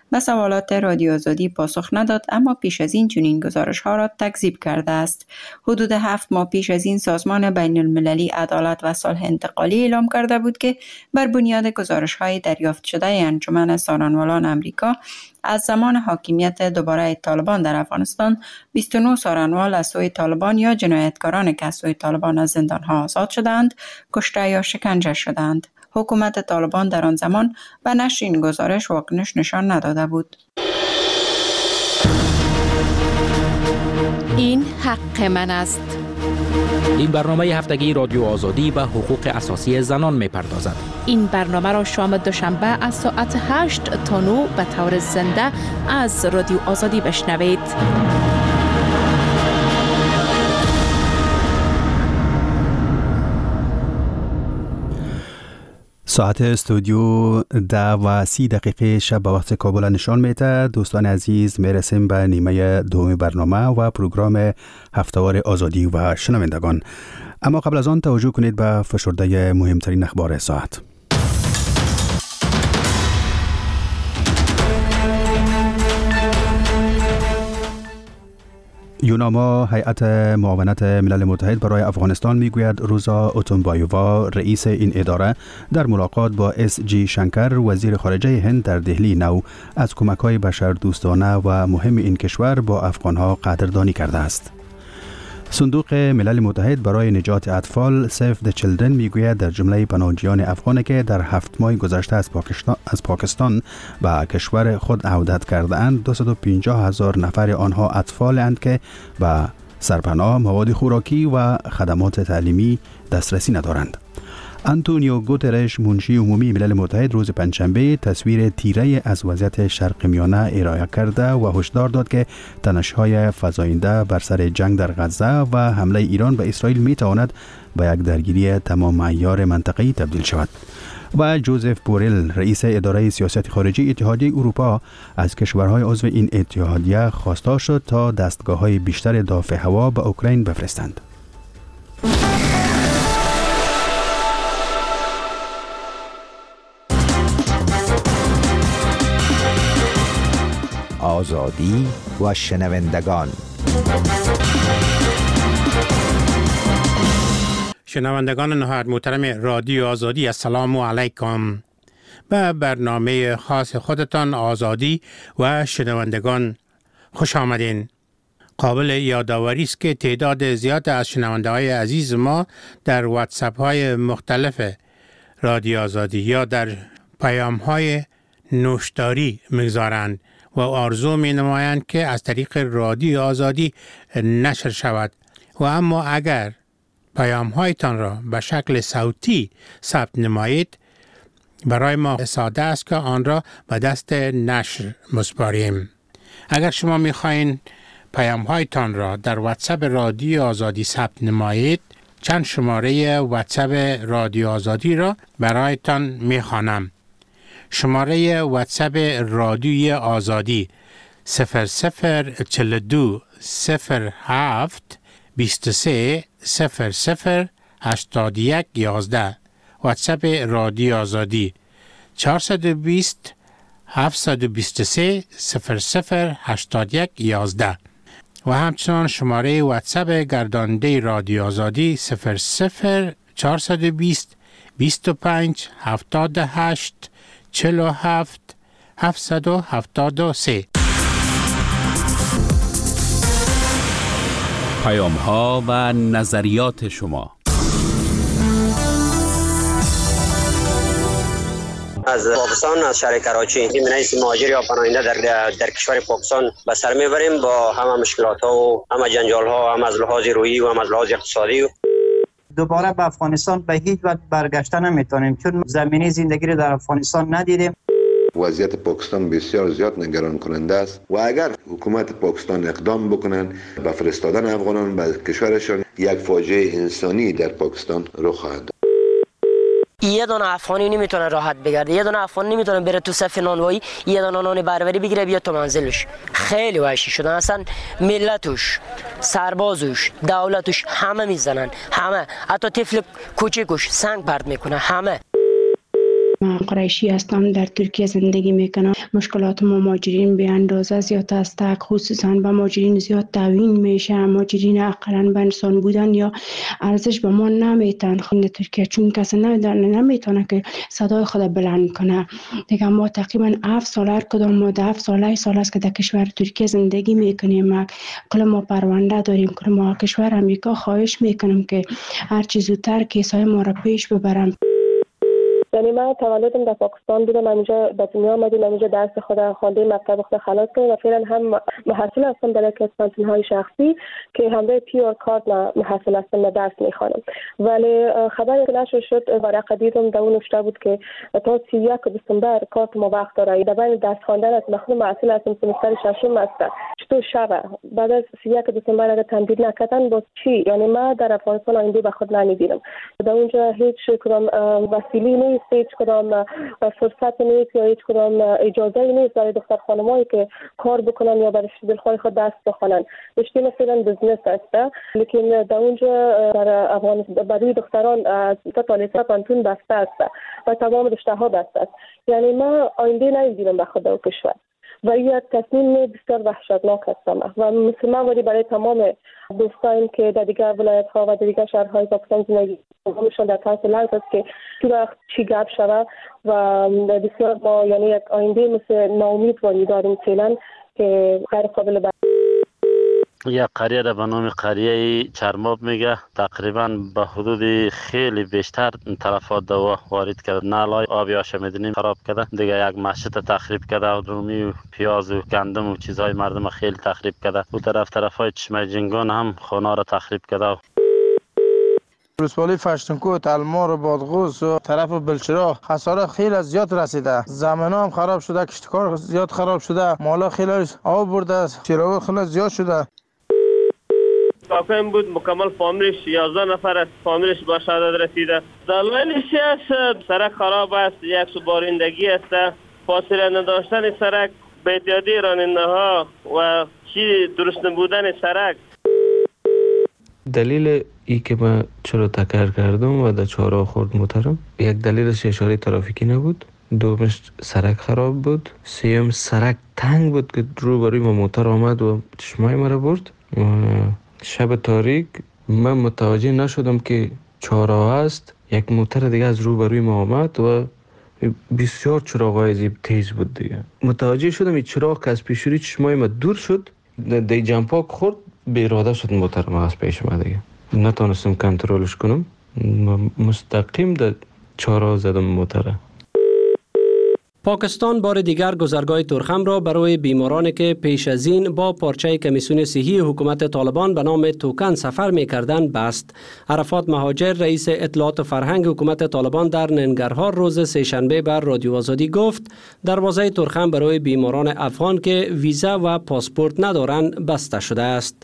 به سوالات رادیو آزادی پاسخ نداد، اما پیش از این چنین گزارش ها را تکذیب کرده است. حدود هفت ماه پیش از این سازمان بین المللی عدالت و صلح انتقالی اعلام کرده بود که بر بنیاد گزارش های دریافت شده انجمن سارنوالان امریکا از زمان حاکمیت دوباره طالبان در افغانستان بیست و نه سارنوال از سوی طالبان یا جنایتکاران که از سوی طالبان از زندان ها آزاد شدند، کشته یا شکنجه شدند. حکومت طالبان در آن زمان به نشر این گزارش واکنش نشان نداده بود. این حق من است. این برنامه هفتگی رادیو آزادی به حقوق اساسی زنان می‌پردازد. این برنامه را شام دوشنبه از ساعت هشت تا نه به طور زنده از رادیو آزادی بشنوید. ساعت استودیو ده و سی دقیقه شب به وقت کابل نشان میده. دوستان عزیز، میرسیم به نیمه دوم برنامه و پروگرام هفتهوار آزادی و شنوندگان. اما قبل از آن توجه کنید به فشرده مهمترین اخبار ساعت. یوناما، هیئت معاونت ملل متحد برای افغانستان، میگوید روزا اوتونبایووا، رئیس این اداره، در ملاقات با اس جی شنکر، وزیر خارجه هند، در دهلی نو از کمک‌های بشردوستانه و مهم این کشور با افغانها قدردانی کرده است. صندوق ملل متحد برای نجات اطفال سیو د چیلدرن میگوید در جمله پناهجویان افغانی که در هفت ماه گذشته از پاکستان از پاکستان به کشور خود عودت کرده اند، دویست و پنجاه هزار نفر آنها اطفال اند که به سرپناه، مواد خوراکی و خدمات تعلیمی دسترسی ندارند. آنتونیو گوترش، منشی عمومی ملل متحد، روز پنجشنبه تصویر تیره از وضعیت شرق میانه ارائه کرده و هشدار داد که تنش‌های فزاینده بر سر جنگ در غزه و حمله ایران به اسرائیل میتواند به یک درگیری تمام عیار منطقه‌ای تبدیل شود. و جوزف بوریل، رئیس اداره سیاست خارجی اتحادیه اروپا، از کشورهای عضو این اتحادیه خواستار شد تا دستگاه‌های بیشتر دافع هوا به اوکراین بفرستند. آزادی و شنوندگان. شنوندگان نهایت محترم رادیو آزادی، السلام علیکم. به برنامه خاص خودتان آزادی و شنوندگان خوش آمدین. قابل یادآوری است که تعداد زیاد از شنونده های عزیز ما در واتساپ های مختلف رادیو آزادی یا در پیام های نوشتاری میگذارند و آرزو می نمایند که از طریق رادیو آزادی نشر شود. و اما اگر پیام هایتان را به شکل صوتی ثبت نمایید، برای ما ساده است که آن را به دست نشر مسپاریم. اگر شما می خواهید پیام هایتان را در واتساپ رادیو آزادی ثبت نمایید، چند شماره واتساپ رادیو آزادی را برایتان می خوانم. شماره واتساپ رادیوی آزادی صفر صفر چهل و دو صفر هفت بیست و سه صفر صفر هشتاد و یک یازده. واتساپ رادیو آزادی چهارصد و بیست هفتصد و بیست و سه صفر صفر هشتاد و یک یازده. و همچنان شماره واتساپ گرداننده رادیو آزادی صفر صفر چهارصد و بیست بیست و پنج هفتاد و هشت چهل و هفت هفتصد و هفتاد و سه. پیام ها و نظریات شما. از پاکستان، از شهر کراچی، من از مهاجر یا پناهنده در در کشور پاکستان به سر میبریم با همه مشکلات ها و همه جنجال ها، هم از لحاظ روحی و هم از لحاظ اقتصادی. دوباره به افغانستان به هیچ وجه برگشته نمیتونیم، چون زمینه زندگی رو در افغانستان ندیدیم. وضعیت پاکستان بسیار زیاد نگران کننده است و اگر حکومت پاکستان اقدام بکنند به فرستادن افغانان به کشورشان، یک فاجعه انسانی در پاکستان رخ خواهد داد. یه دونه افغانی نمیتونه راحت بگرده، یه دونه افغانی نمیتونه بره تو صف نانوایی، یه دونه نان بربری بگیره بیاد تو منزلش. خیلی وحشی شدن، اصلا ملتش، سربازش، دولتش همه میزنن، همه، حتی طفل کوچیکش سنگ پرت میکنه، همه. من قریشی هستم، در ترکیه زندگی میکنم. مشکلات ما مهاجرین به اندازه زیاد است، خصوصا به مهاجرین زیاد تعیین میشه. مهاجرین اقلا به انسان بودن یا ارزش به ما نمیتن خود ترکیه، چون کسی نمیتونه که صدای خود بلند کنه. دیگه ما تقریبا هفت سال هر کدام ما هفت سال سال است که در کشور ترکیه زندگی میکنیم. کل ما پرونده داریم، کل ما کشور امریکا خواهش میکنم که هر چیز زودتر کیسای ما را پیش ببرم. یعنی من تولدم در پاکستان بودم، همینجا به دنیا آمدیم، همینجا درس خود خوانده، مکتب خود خلاص کردم و فعلا هم محصل هستم در یک از های شخصی که همراه پیور کارت محصل هستم و درس میخوانم. ولی خبری که نشر شد ورقه دیدم در اون نوشته بود که تا سی و یک دسامبر کارت ما وقت داره. در بین درس خواندن است، من محصل هستم، سمستر ششم است. چطور شبه بعد از سی و یک دسامبر اگر تمدید نکردن باز چی؟ یعنی ما در افغانستان آینده به خود نمیبینم. در اونجا هیچ کدام وسیله نیست، هیچ کدام فرصت نیست یا هیچ کدام اجازه نیست برای دختر خانمایی که کار بکنن یا برای دلخواه خود دست بخونن. رشته مثلا بزنس است، لیکن در اونجا در افغانستان برای دختران از تا لیسانس پانتون بسته است و تمام رشته ها بسته است. یعنی ما آینده نمیبینم به خود در کشور و یک تصمیم بسیار وحشتناک هستم و مثل من ولی برای تمام دوستان که در دیگر ولایت ها و در دیگر شهرهای پاکستان زندگی می‌کنند در طرف لحظه است که تو وقت چی گپ شود و بسیار ما یعنی یک آینده مثل ناامیدواری داریم فعلا که غیر قابل بر یک قریه را به نام قریه چرماب میگه. تقریبا به حدود خیلی بیشتر تلفات دوا وارد کرده. نالای آبی آشامیدنی خراب کرده. دیگه یک مسجد تخریب کرده و رومی و پیاز و گندم و چیزهای مردم خیلی تخریب کرده. او طرف طرفای چشمه جنگان هم خانه را تخریب کرده. ولسوالی فشتونکو، تلمار، بادغوس و طرف بلچراغ خساره خیلی زیاد رسیده. زمین‌ها هم خراب شده، کشتکار زیاد خراب شده، مالا خیلی آب برده، چراغ خیلی زیاد شده. واقعا بود مکمل فامیلش یازده نفر است، فامیلش به شهادت رسیده. دلایلش است سرک خراب است، یک سو بارندگی است، فاصله نداشتن سرک، بی‌احتیاطی راننده ها و چی درست نبودن سرک. دلیل ای که من چرا تکر کردم و در چهارراه خورد موترم، یک دلیلش اشاره ترافیکی نبود، دومش سرک خراب بود، سیوم سرک تنگ بود که روبروی ما موتر آمد و چشمای مرا برد. شب تاریک من متوجه نشدم که چهارراه است، یک موتر دیگه از روبروی ما آمد و بسیار چراغای عجیب تیز بود دیگه. متوجه شدم این چراغ که از پیشوری چشمای ما دور شد، دی جمپاک خورد، به اراده شد موتر ما از پیش ما دیگه. نتونستم کنترلش کنم، مستقیم در چهارراه زدم موتره. پاکستان بار دیگر گذرگاه تورخم را برای بیمارانی که پیش از این با پارچه کمیسیون صحی حکومت طالبان به نام توکن سفر می‌کردند بست. عرفات مهاجر رئیس اطلاعات فرهنگ حکومت طالبان در ننگرهار روز سه‌شنبه بر رادیو آزادی گفت دروازه تورخم برای بیماران افغان که ویزا و پاسپورت ندارند بسته شده است.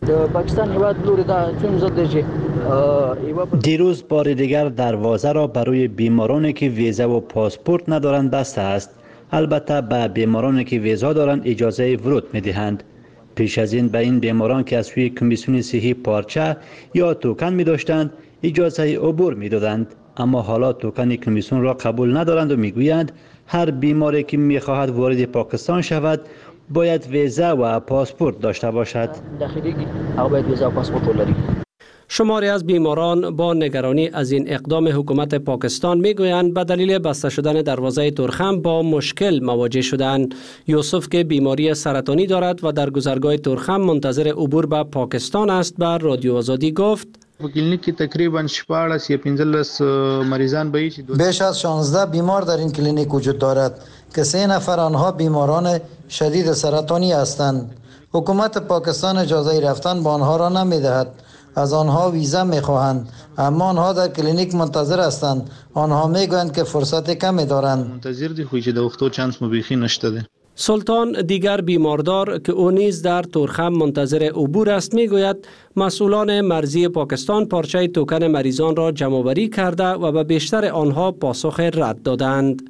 دیروز بار دیگر دروازه را برای بیمارانی که ویزا و پاسپورت ندارند بسته است. البته به بیمارانی که ویزا دارند اجازه ورود می‌دهند. پیش از این به این بیماران که از سوی کمیسیون صحی پارچه یا توکن می داشتند اجازه عبور می دادند، اما حالا توکن کمیسیون را قبول ندارند و می گویند هر بیماری که می خواهد وارد پاکستان شود باید ویزا و پاسپورت داشته باشد. داخلی باید ویزا و پاسپورت دارید. شماری از بیماران با نگرانی از این اقدام حکومت پاکستان میگویند به دلیل بسته شدن دروازه تورخم با مشکل مواجه شدند. یوسف که بیماری سرطانی دارد و در گذرگاه تورخم منتظر عبور به پاکستان است بر رادیو آزادی گفت کلینیک تقریبا شپاړس یا پنځلس مریضان به بیش از شانزده بیمار در این کلینیک وجود دارد که سه نفر آنها بیماران شدید سرطانی هستند. حکومت پاکستان اجازه رفتن به آنها را نمیدهد. از آنها ویزا میخواهند، اما آنها در کلینیک منتظر هستند. آنها میگویند که فرصت کمی دارند. منتظر دی خو چې د وختو چانس مبیخی نشته ده. سلطان دیگر بیماردار که او نیز در تورخم منتظر عبور است میگوید مسئولان مرزی پاکستان پارچه توکن مریضان را جمع‌آوری کرده و به بیشتر آنها پاسخ رد دادند.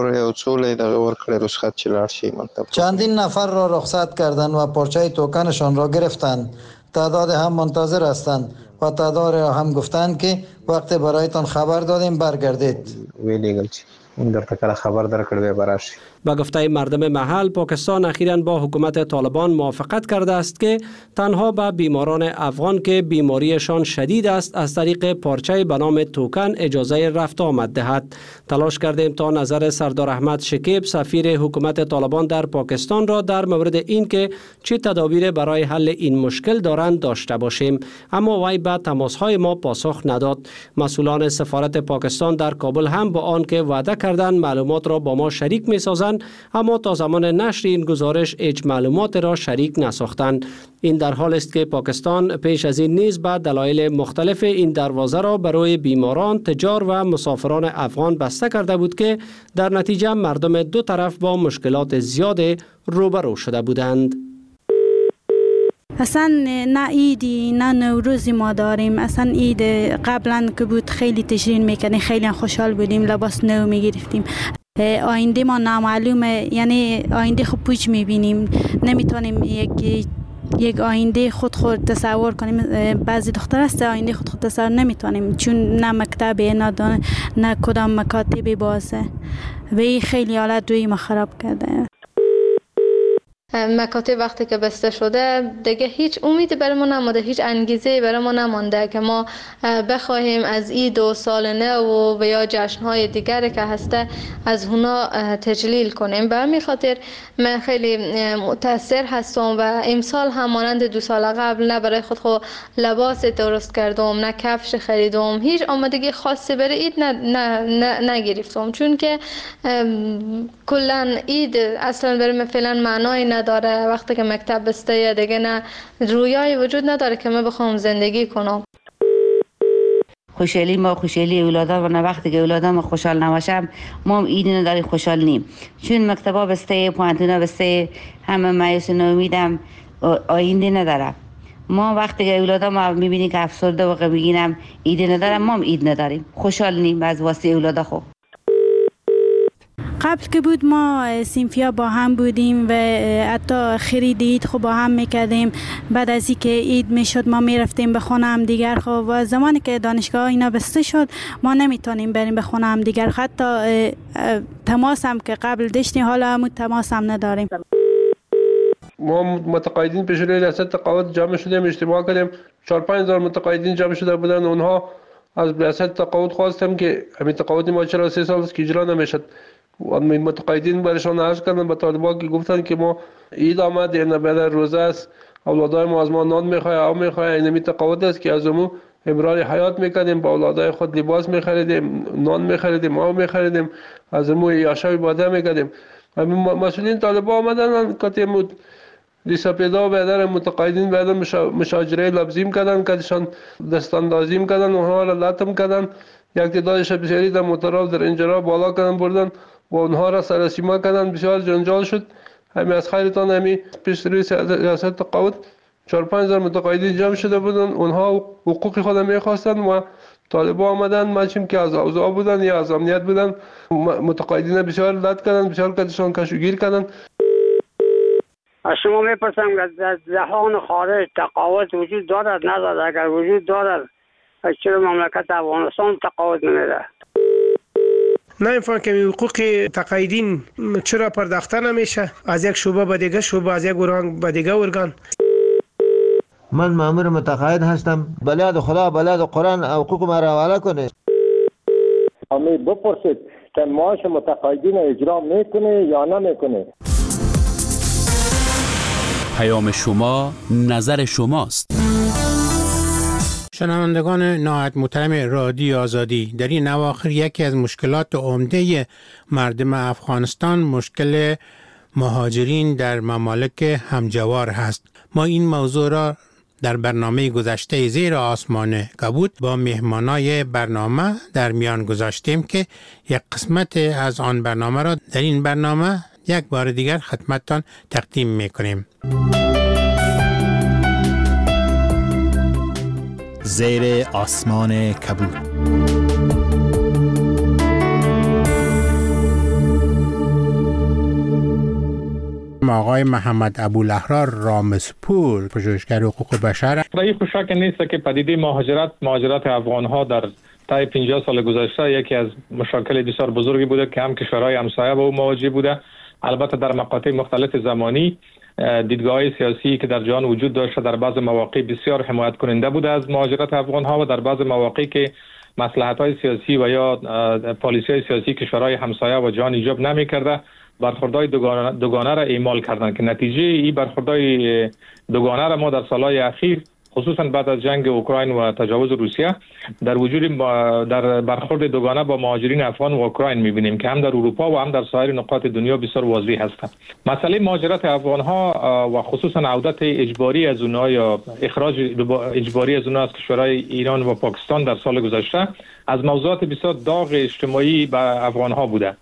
چندین نفر را رخصت کردند و پارچه توکنشان را گرفتند. تعداد هم منتظر هستند و تعداد هم گفتند که وقتی برایتان خبر دادیم برگردید. ویلیگل چی اون در تکر خبر در کرده برش. با گفته مردم محل، پاکستان اخیراً با حکومت طالبان موافقت کرده است که تنها به بیماران افغان که بیماریشان شدید است از طریق پارچه به نام توکن اجازه رفت آمد دهد. تلاش کردیم تا نظر سردار احمد شکیب سفیر حکومت طالبان در پاکستان را در مورد این که چه تدابیر برای حل این مشکل دارند داشته باشیم، اما وی به تماس‌های ما پاسخ نداد. مسئولان سفارت پاکستان در کابل هم با آن که وعده کردند معلومات را با ما شریک می‌سازند، اما تا زمان نشر این گزارش هیچ معلومات را شریک نساختند. این در حال است که پاکستان پیش از این نیز به دلایل مختلف این دروازه را برای بیماران، تجار و مسافران افغان بسته کرده بود که در نتیجه مردم دو طرف با مشکلات زیاد روبرو شده بودند. اصلا نه ایدی نه نوروزی ما داریم. اصلا اید قبلا که بود خیلی تجرین میکنیم، خیلی خوشحال بودیم، لباس نو میگرفتیم. آینده ما نامعلومه، یعنی آینده خود پوچ میبینیم، نمیتونیم یک یک آینده خود خود تصور کنیم. بعضی دختر است آینده خود خود تصور نمیتونیم، چون نه مکتب نه دانه نه کدام مکاتب بازه و این خیلی حالت روی ما خراب کرده. مکاتب وقتی که بسته شده دیگه هیچ امیدی برای ما نمانده، هیچ انگیزه برای ما نمانده که ما بخواهیم از عید و سال نو و یا جشن‌های دیگری که هسته از اونا تجلیل کنیم. به همین خاطر من خیلی متاثر هستم و امسال هم مانند دو سال قبل نه برای خود خود لباس درست کردم، نه کفش خریدم، هیچ آمادگی خاصی برای عید نه نه نه نگرفتم، چون که کلا عید اصلا برای من فعلا معنای نداره. وقتی که مکتب بسته دیگه نه رویایی وجود نداره که من بخوام زندگی کنم. خوشحالی ما خوشحالی اولادم و نه وقتی که اولادم خوشحال نباشم ما عیدی نداری خوشحال نیم، چون مکتبا بسته، پوانتونا بسته، همه مایوس و امیدم آینده نداره. ما وقتی که اولادم میبینی که افسرده و غمگینم عیدی ندارم، ما هم عید نداریم، خوشحال نیم از واسه اولادا. خوب قبل که بود ما سیمفیا با هم بودیم و حتی خرید عید خب با هم میکردیم. بعد از اینکه عید میشد ما میرفتیم به خانه هم دیگر. خب و زمانی که دانشگاه اینا بسته شد ما نمیتونیم بریم به خانه هم دیگر. حتی تماس هم که قبل داشتیم حالا هم تماس هم نداریم. ما متقاعدین پیش روی ریاست تقاعد جمع شدیم، اجتماع کردیم، چهار پنج هزار متقاعدین جمع شده بودن. اونها از ریاست تقاعد خواستم که همین تقاعد ما چرا سه سال است که اجرا نمیشد. متقاعدین برشان عرض کردن به طالبان که گفتن که ما عید آمد، این بعد روزه است، اولادای ما از ما نان میخواه، آب میخواه، این می تقاعد است که از امو امرار حیات میکنیم، با اولادای خود لباس میخریدیم، نان میخریدیم، آب میخریدیم، از امو یاشا باده میکردیم. مسئولین طالبان آمدن که لیسا پیدا بیادر متقاعدین بیادر مشاجره لبزیم کردن، کدشان دستاندازیم کردن، اونها را لطم کردن، یک تعدادش بسیاری در موترها در انجرها بالا کردن بردن و اونها را سرسیما کردن. بسیار جنجال شد. همین از خیرتان همین پیش روی ریاست تقاعد چهار پنج هزار متقاعدین جمع شده بودن. اونها حقوق خود میخواستن و طالبان آمدن مچیم که از اوضاع بودن یا از امنیت بودن متقاعدین بسیار لط کردن، بسیار کدشان کشوگیر کردن. از شما میپرسم که از جهان خارج تقاعد وجود دارد ندارد؟ اگر وجود دارد چرا مملکت افغانستان تقاعد نمیده؟ نمیفهم که حقوق تقاعدین چرا پرداخته نمیشه از یک شعبه به دیگه شعبه، از یک ارگان به دیگه ارگان. من مأمور متقاعد هستم، بلاد خدا بلاد قرآن حقوق ما را حواله کنه. امی بپرسید که معاش متقاعدین اجرا میکنه یا نمیکنه. پیام شما نظر شماست. شنوندگان نهایت محترم رادیو آزادی، در این اواخر یکی از مشکلات عمده مردم افغانستان مشکل مهاجرین در ممالک همجوار هست. ما این موضوع را در برنامه گذشته زیر آسمان کبود با مهمانای برنامه در میان گذاشتیم که یک قسمت از آن برنامه را در این برنامه یک بار دیگر خدمتتان تقدیم میکنیم. زیر آسمان کبود. آقای محمد ابوالاحرار رامزپور، پژوهشگر حقوق بشر. رای خوشک نیست که پدیده مهاجرت مهاجرت افغان ها در طی پنجاه سال گذشته یکی از مشاکل بسیار بزرگی بوده که هم کشورهای همسایه با او مواجه بوده. البته در مقاطع مختلف زمانی دیدگاه‌های سیاسی که در جهان وجود داشته در بعض مواقع بسیار حمایت کننده بوده از مهاجرت افغان ها و در بعض مواقع که مصلحت‌های سیاسی و یا پالیسی‌های سیاسی کشورهای همسایه و جهان ایجاب نمی‌کرده برخوردهای دوگانه, دوگانه را اعمال کردند که نتیجه این برخوردهای دوگانه را ما در سالهای اخیر خصوصا بعد از جنگ اوکراین و تجاوز روسیه در وجود در برخورد دوگانه با مهاجرین افغان و اوکراین می‌بینیم که هم در اروپا و هم در سایر نقاط دنیا بسیار واضح هستند. مسئله مهاجرت افغان ها و خصوصا عودت اجباری از اونها یا اخراج اجباری از اونها از کشورهای ایران و پاکستان در سال گذشته از موضوعات بسیار داغ اجتماعی به افغان ها بوده.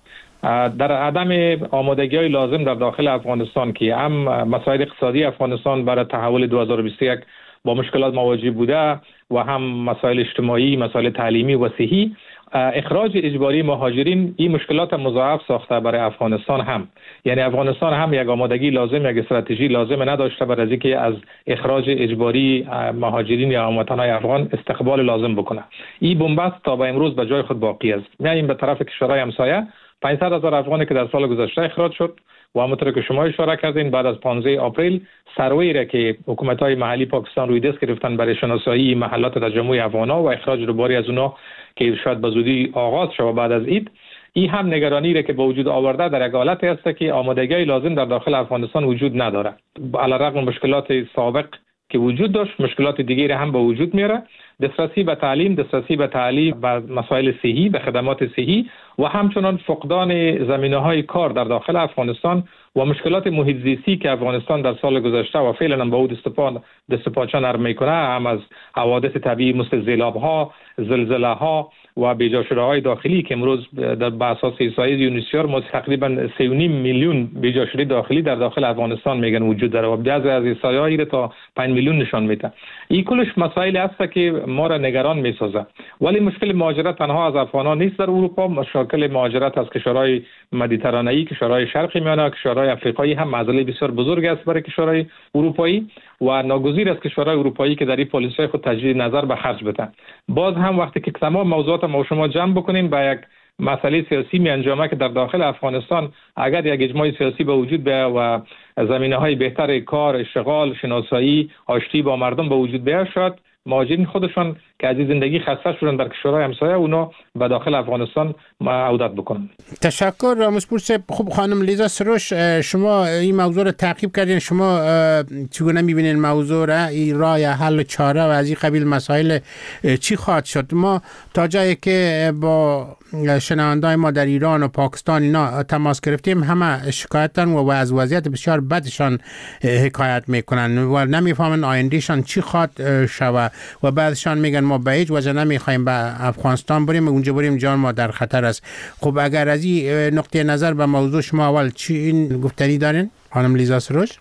در عدم آمادگی لازم در داخل افغانستان که هم مسائل اقتصادی افغانستان برای تحول دو هزار و بیست و یک با مشکلات مواجه بوده و هم مسائل اجتماعی، مسائل تعلیمی و صحی، اخراج اجباری مهاجرین این مشکلات مضاعف ساخته برای افغانستان هم. یعنی افغانستان هم یک آمادگی لازم، یک استراتژی لازم نداشته برای اینکه از اخراج اجباری مهاجرین یا هموطنان افغان استقبال لازم بکنه. این بنبست تا به امروز به جای خود باقی است. میایم به طرف کشورهای همسایه، پانصد هزار افغانی که در سال گذشته اخراج شد و همونطور که شما اشاره کردین بعد از پانزده آپریل سروی را که حکومت‌های محلی پاکستان روی دست گرفتن برای شناسایی محلات تجمع افغان‌ها و اخراج دوباره از اونها که شاید به زودی آغاز شود بعد از عید، این هم نگرانی را که به وجود آورده در یک حالتی است که آمادگی لازم در داخل افغانستان وجود نداره. علیرغم مشکلات سابق که وجود داشت، مشکلات دیگری هم به وجود میاره. دسترسی به تعلیم، دسترسی به تعلیم، به مسائل صحی، به خدمات صحی و همچنان فقدان زمینه‌های کار در داخل افغانستان و مشکلات محیط زیستی که افغانستان در سال گذشته و فعلا با او دستپا دستپاچه نرم میکنه، هم از حوادث طبیعی مثل سیلاب‌ها، زلزله‌ها و بیجا شده‌های داخلی که امروز در بر اساس احصایه یونیسیار ما تقریبا سه و نیم میلیون بیجا شده داخلی در داخل افغانستان میگن وجود داره و بعضی از احصایه‌ها را تا پنج میلیون نشان میده. این کلش مسائل است که ما را نگران میسازه. ولی مشکل مهاجرت تنها از افغانان نیست در اروپا، مشکل مهاجرت از کشورهای مدیترانه‌ای، کشورهای شرق میانه، کشورهای افریقایی هم معضله بسیار بزرگ است برای کشورهای اروپایی و ناگزیر است کشورهای اروپایی که در این پالیسی خود تجدید نظر به خرج بدن. باز هم وقتی که تمام موضوعات ما شما جمع بکنیم با یک مسئله سیاسی می انجامه که در داخل افغانستان اگر یک اجماع سیاسی به وجود بیاید و زمینه‌های بهتر کار، اشتغال، شناسایی، آشتی با مردم به وجود بیاید، شاید مهاجرین خودشان که از زندگی خسته شدن در کشورهای همسایه اونا به داخل افغانستان عودت بکنن. تشکر رامزپور صاحب. خب خانم لیزا سروش، شما این موضوع رو تعقیب کردین، شما چگونه می‌بینین موضوع را، این راه حل چاره و از این قبیل مسائل چی خواهد شد؟ ما تا جایی که با شنوندای ما در ایران و پاکستان اینا تماس گرفتیم همه شکایتن و از وضعیت بسیار بدشان حکایت میکنن و نمیفهمن آیندهشان چی خواهد شود و بعدشان میگن ما به هیچ وجه نمیخوایم به افغانستان بریم، اونجا بریم جان ما در خطر است. خب اگر از این نقطه نظر به موضوع شما اول چی این گفتنی دارین خانم لیزا سروش؟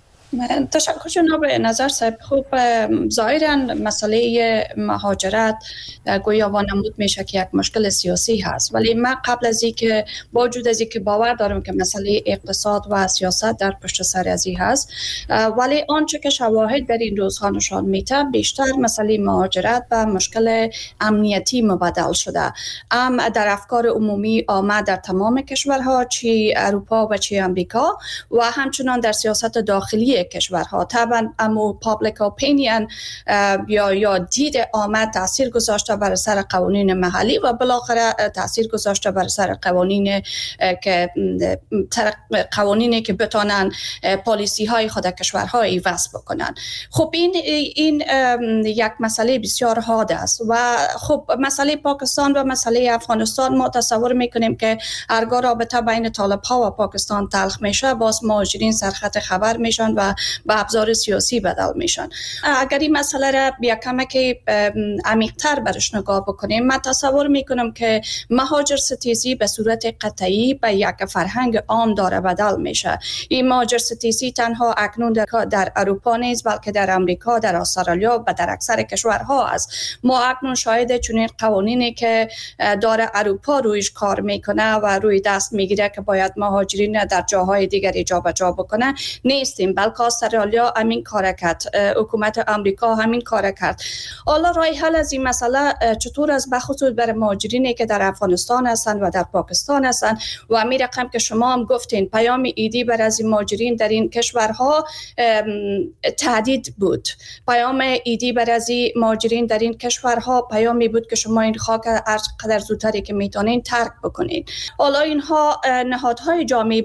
تشکر جناب نظر صاحب. خب ظاهرا مسئله مهاجرت گویا وانمود میشه که یک مشکل سیاسی هست، ولی من قبل از اینکه با وجود از اینکه باور دارم که مسئله اقتصاد و سیاست در پشت سر از این هست، ولی آنچه که شواهد در این روزها نشان میده بیشتر مسئله مهاجرت و مشکل امنیتی مبدل شده. ام در افکار عمومی آمد در تمام کشورها، چی اروپا و چی امریکا، و همچنان در سیاست داخلی کشورها. طبعا امو پابلیک اپینین یا یا دید آمد تاثیر گذاشته بر سر قوانین محلی و بالاخره تاثیر گذاشته بر سر قوانین که قوانینی که بتونن پالیسی های خود کشورها وضع بکنن. خب این این یک مسئله بسیار حاد است و خب مسئله پاکستان و مسئله افغانستان ما تصور میکنیم که هرگاه رابطه بین طالب ها و پاکستان تلخ میشه، باز مهاجرین سرخط خبر میشن و و به ابزار سیاسی بدل میشن. اگر این مسئله را بیا کمک عمیق‌تر برش نگاه بکنیم، من تصور میکنم که مهاجر ستیزی به صورت قطعی به یک فرهنگ عام داره بدل میشه. این مهاجر ستیزی تنها اکنون در, در اروپا نیست، بلکه در امریکا، در استرالیا و در اکثر کشورها است. ما اکنون شاهد چنین قوانینی که داره اروپا رویش کار میکنه و روی دست میگیره که باید مهاجرین در جاهای دیگری جابجا بکنه نیستیم، بلکه استرالیا همین کار کرد، حکومت امریکا همین کار کرد. حالا راه حل از این مسئله چطور است؟ بخصوص برای مهاجرینی که در افغانستان هستند و در پاکستان هستند و همین رقم که شما هم گفتین پیام ایدی بر از این مهاجرین در این کشورها تهدید بود. پیام ایدی بر از این مهاجرین در این کشورها پیامی بود که شما این خاک هر قدر زودتری که میتونین ترک بکنین. حالا اینها نهادهای جامعه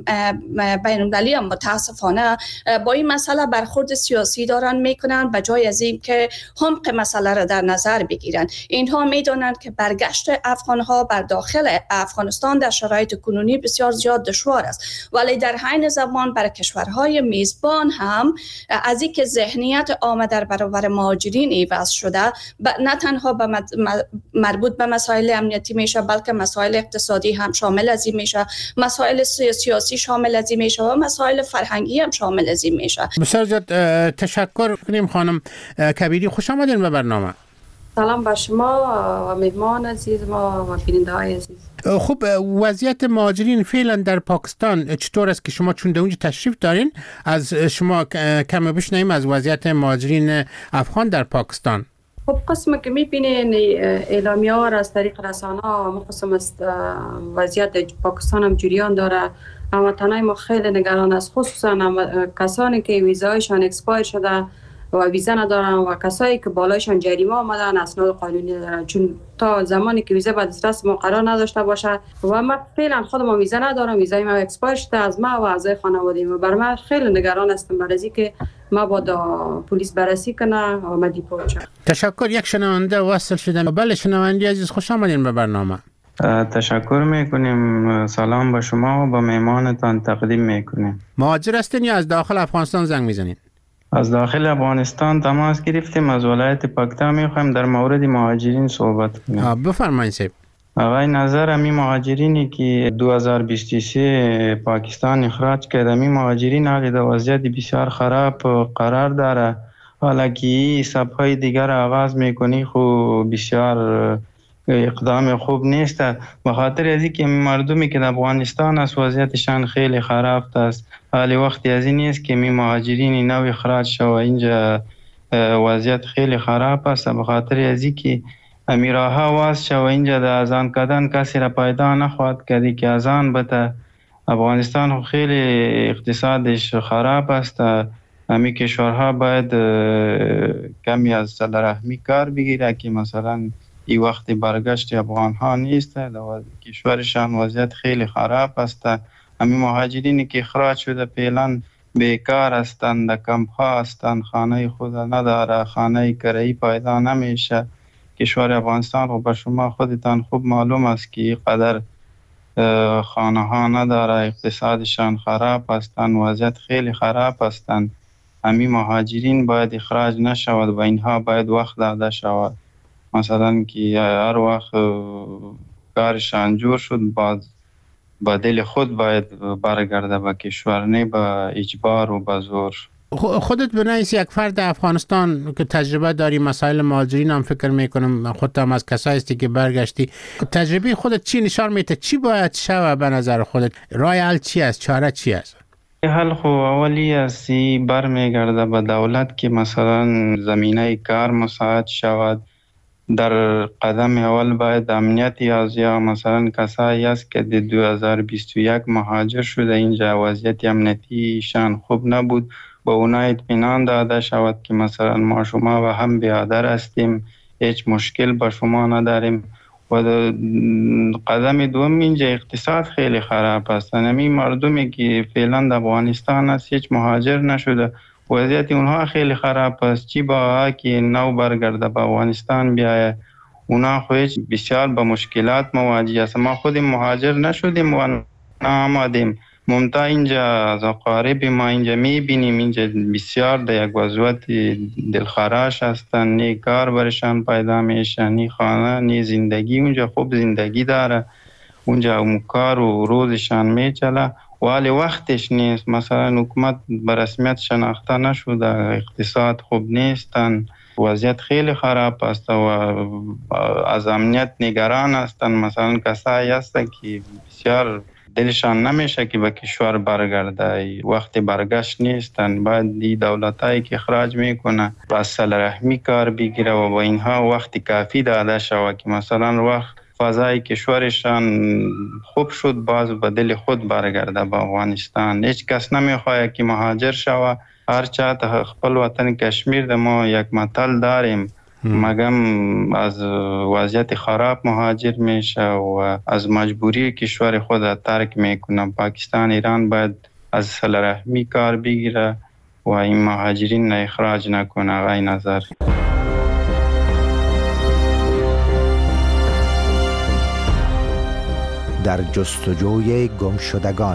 بین‌المللی هم متاسفانه با این مسئله برخورد سیاسی دارن میکنن به جای از این که عمق مسئله را در نظر بگیرن. اینها میدونن که برگشت افغانها بر داخل افغانستان در شرایط کنونی بسیار زیاد دشوار است، ولی در حین زمان برای کشورهای میزبان هم از اینکه ذهنیت عامه در برابر مهاجرین ایواز شده نه تنها به مربوط به مسائل امنیتی میشه، بلکه مسائل اقتصادی هم شامل از این میشه، مسائل سیاسی شامل از این میشه و مسائل فرهنگی هم شامل از این میشه. بسیار زیاد تشکر کنیم خانم کبیری، خوش آمدین به برنامه. سلام به شما و مهمان عزیز ما و بیننده های عزیز. خب وضعیت مهاجرین فعلا در پاکستان چطور است که شما چون در اونجا تشریف دارین؟ از شما کم بشنویم از وضعیت مهاجرین افغان در پاکستان. خب قسم که میبینین اعلامیه ها را از طریق رسانه ها مقسم است وضعیت پاکستان هم جریان داره. هموطنای ما خیلی نگران است، خصوصا کسانی که ویزایشان اکسپایر شده و ویزا ندارن و کسایی که بالایشان جریمه آمدن اسناد قانونی ندارن، چون تا زمانی که ویزا به دسترس ما قرار نداشته باشه و ما فعلا خودم ویزا ندارم، ویزای ما اکسپایر شده از ما و اعضای خانواده ما. بر من خیلی نگران هستم برای اینکه ما با پلیس بررسی کنه و ما دیپورت شم. تشکر. یک شنونده وصل شدن. بله شنونده عزیز، خوش آمدین به برنامه. تشکر میکنیم. سلام به شما و به مهمانتان تقدیم میکنیم. مهاجر هستین یا از داخل افغانستان زنگ میزنین؟ از داخل افغانستان تماس گرفتیم، از ولایت پکتیا میخوایم در مورد مهاجرین صحبت کنیم. بفرمایید صاحب. آقای نظر امی مهاجرینی که دو هزار و بیست و سه پاکستان اخراج کرد، امی مهاجرین حالی در وضعیت بسیار خراب قرار داره. حالا که سبهای دیگر آغاز میکنی خو بسیار اقدام خوب نیست، به خاطر از اینکه مردمی که در افغانستان است وضعیتشان خیلی خراب است. حالی وقتی از این نیست که می مهاجرین نو اخراج شو اینجا وضعیت خیلی خراب است. به خاطر از اینکه امیرها واس شو اینجا در ازان کردن کسی را پیدا نخواهد کردی که ازان بته. افغانستان خیلی اقتصادش خراب است. امی کشورها باید کمی از صلح کار بگیره که مثلا این وقت برگشت افغان ها نیست، در کشورشان وضعیت خیلی خراب است. همین مهاجرینی که اخراج شده فعلا بیکار هستند، در کمپ ها هستند، خانه خود نداره، خانه کرایی پیدا نمیشه. کشور افغانستان رو به شما خودتان خوب معلوم است که قدر خانه ها نداره، اقتصادشان خراب هستند، وضعیت خیلی خراب هستند. همین مهاجرین باید اخراج نشود و اینها باید وقت داده شود. مثلا که هر وقت کارشان جور شد باز با دل خود باید برگرده به کشور، نه با اجبار و با زور. خودت به نوعی یک فرد افغانستان که تجربه داری مسائل مهاجرین هم فکر میکنم، خودت هم از کسایی هستی که برگشتی، تجربه خودت چی نشان میده؟ چی باید شود به نظر خودت؟ راه حل چی است؟ چاره چی است؟ حل خو اولی است برمیگرده به دولت که مثلا زمینه کار مساعد شود. در قدم اول باید امنیتی از یا مثلا کسایی است که در دو هزار و بیست و یک مهاجر شده اینجا وضعیت امنیتیشان خوب نبود، با اونا اطمینان داده شود که مثلا ما شما و هم برادر هستیم، هیچ مشکل با شما نداریم. و قدم دوم اینجا اقتصاد خیلی خراب است. همین مردمی که فعلا در افغانستان است هیچ مهاجر نشده، وضعیت اونها خیلی خراب است. چی با که نو برگرده به افغانستان بیایه، اونا خودش بسیار با مشکلات مواجه است. ما خودیم مهاجر نشدیم و نه آمدیم، ممتا اینجا از اقارب ما اینجا میبینیم اینجا بسیار در یک وضعیت دلخراش هستن، نی کار برشان پیدا میشه، نی خانه نی زندگی. اونجا خوب زندگی داره، اونجا اون کار و روزشان میچله ولی وقتش نیست. مثلا حکومت به رسمیت شناخته نشده، اقتصاد خوب نیستن، وضعیت خیلی خراب است و از امنیت نگران هستن. مثلا کسایی هستن که بسیار دلشان نمیشه که به کشور برگرده، وقت برگشت نیستن. باید دی دولتایی که اخراج میکنه با صله رحمی کار بگیره و با اینها وقت کافی داده شود که مثلا وقت فضای کشورشان خوب شد باز به دل خود برگرده به افغانستان. هیچ کس نمیخواد که مهاجر شود. هر چه خپل وطن کشمیر ده ما یک متل داریم، مگم از وضعیت خراب مهاجر میشه و از مجبوری کشور خود ترک میکنه. پاکستان ایران باید از صله رحمی کار بگیره و این مهاجرین اخراج نکنه. آقای نظر در جستجوی گمشدگان.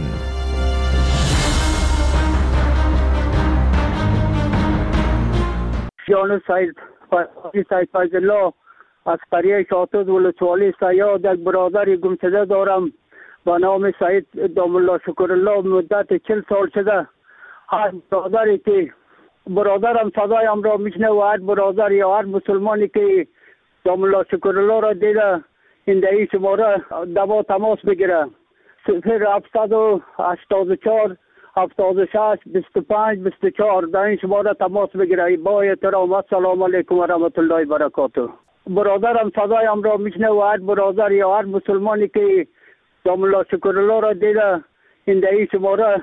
جان سید سید فیض الله از قریه شاطد ولسوالی سیاد یک برادر گمشده دارم با نام سید دام الله شکر الله. مدت چل سال شده هر برادری که برادرم صدایم را میشنه و هر برادر یا هر مسلمانی که دام الله شکر الله را دیده این دهی شماره دوا تماس بگیره. صفر هفتصد و هشتاد و چهار هفتاد و شش بیست و پنج بیست و چهار در این شماره تماس بگیره. با احترام السلام علیکم و رحمت الله و برکاته. برادرم صدایم را میشنه و هر برادر یا هر مسلمانی که دام الله شکر الله را دیده این دهی شماره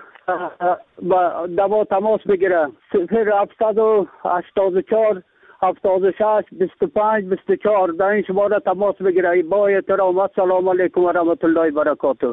با دوا تماس بگیره. صفر هفتصد و هشتاد و چهار هفتاد و شش بیست و پنج بیست و چهار در این شماره تماس بگیره. با احترام السلام علیکم و رحمت الله و برکاته.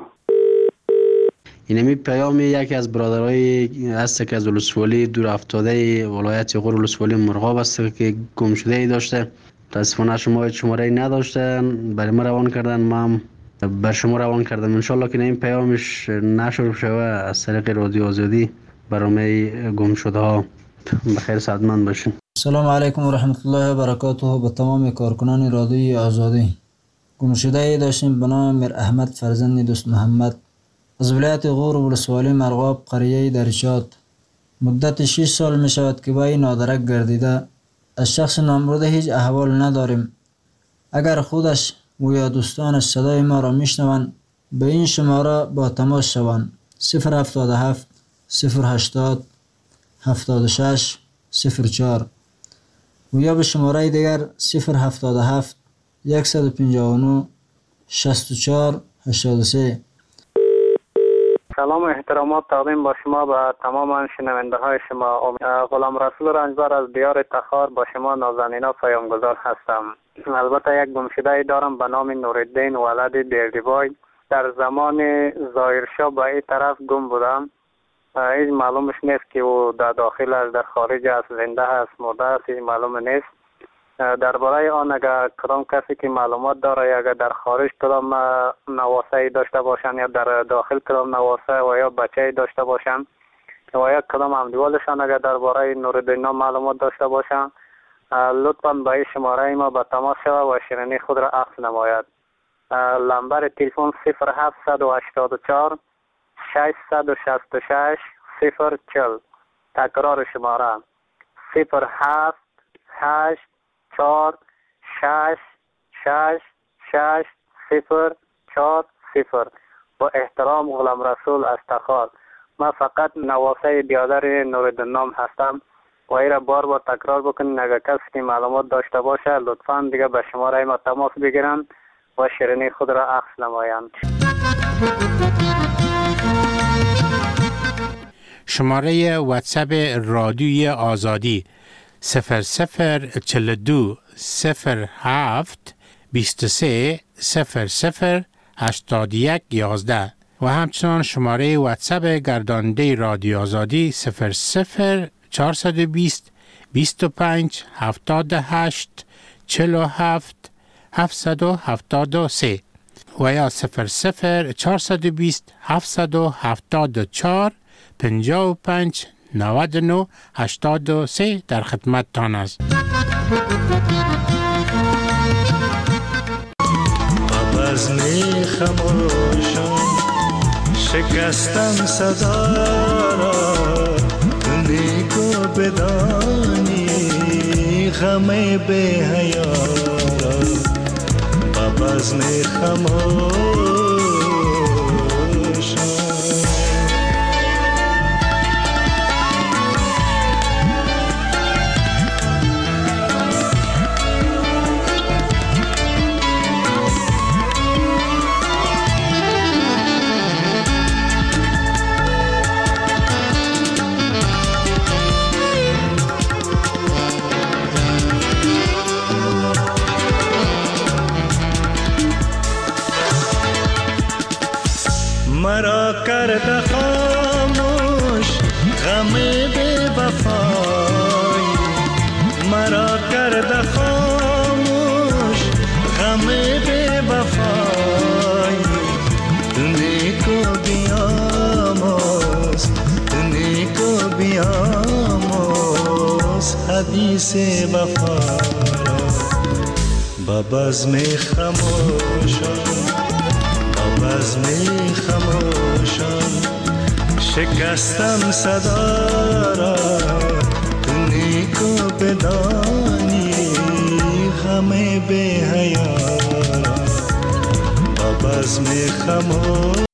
اینمی پیام یکی از برادرای هست که از ولسوالی دور افتاده ولایت غور ولسوالی مرغاب است که گم شده ای داشته. متاسفانه شما شماره ای نداشتن، برای ما روان کردن، ما هم بر شما روان کردم. ان شاءالله که این پیامش نشر شوه از طریق رادیو آزادی برنامه گم شده ها. بخیر سعادتمند باشین. سلام علیکم و رحمت الله و برکاته. به تمام کارکنان رادیو آزادی. گم شده ای داشتیم به نام میر احمد فرزند دوست محمد از ولایت غور ولسوالی مرغاب قریه درشات. مدت شش سال می شود که با این نادرک گردیده. از شخص نامبرده هیچ احوال نداریم. اگر خودش و یا دوستانش صدای ما را میشنوند به این شماره با تماس شوند. صفر هفتاد و هفت صفر هشتاد هفتاد و شش صفر چهار و یا به شماره دیگر صفر هفتاد و هفت صد و پنجاه و نه شصت و چهار هشتاد و سه. سلام و احترامات تقدیم با شما به تمام شنونده های شما. غلام رسول رنجبر از دیار تخار با شما نازنینا پیامگذار هستم. البته یک گمشده دارم به نام نورالدین ولد دیردیبای. در زمان ظاهرشاه به این طرف گم بودم. هیچ معلومش نیست که او در داخل است، در خارج است، زنده است، مرده است، هیچ معلوم نیست. درباره آن اگر کدام کسی که معلومات داره یا اگر در خارج کدام نواسه داشته باشن یا در داخل کدام نواسه و یا بچه داشته باشن و یا کدام همدیوالشان اگر درباره نورالدین معلومات داشته باشن لطفا به این شماره ما به تماس شود و شیرینی خود را عکس نماید. لمبر تلفن صفر هفتصد و هشتاد و چهار ششصد و شصت و شش صفر چهل. تکرار شماره صفر هفت هشت چهار شش شش شش صفر چهار صفر. با احترام غلام رسول از تخار. من فقط نواسه بیادر نورالدین نام هستم و ای را بار بار تکرار بکنین. اگر کسی که معلومات داشته باشه لطفا دیگه به شماره ما تماس بگیرن و شیرینی خود را عکس نمایند. شماره واتساپ رادیوی آزادی صفر صفر چل دو صفر هفت بیست و سه صفر صفر هشتاد یک یازده و همچنان شماره واتساپ گرداننده رادیو آزادی صفر صفر چهارصد و بیست بیست و پنج هفتاد و هشت چهل و هفت هفتصد و هفتاد و سه. و یا صفر صفر چهارصد و بیست هفتصد و هفتاد و چهار پنجاه و پنج نود و نه هشتاد و سه در خدمت تان است. بزم خموشان شکستم صدا را، نیکو بدانی غم به حیا را. بزم خموشان مرا کرد خاموش غم بی وفای، مرا کرد خاموش غم بی وفای. نیکو بیاموز نیکو بیاموز حدیث وفا را. با بزم خموشان بزم خموشان شکستم صدا را، نیکو بدانی غم به حیا را. با بزم خموشان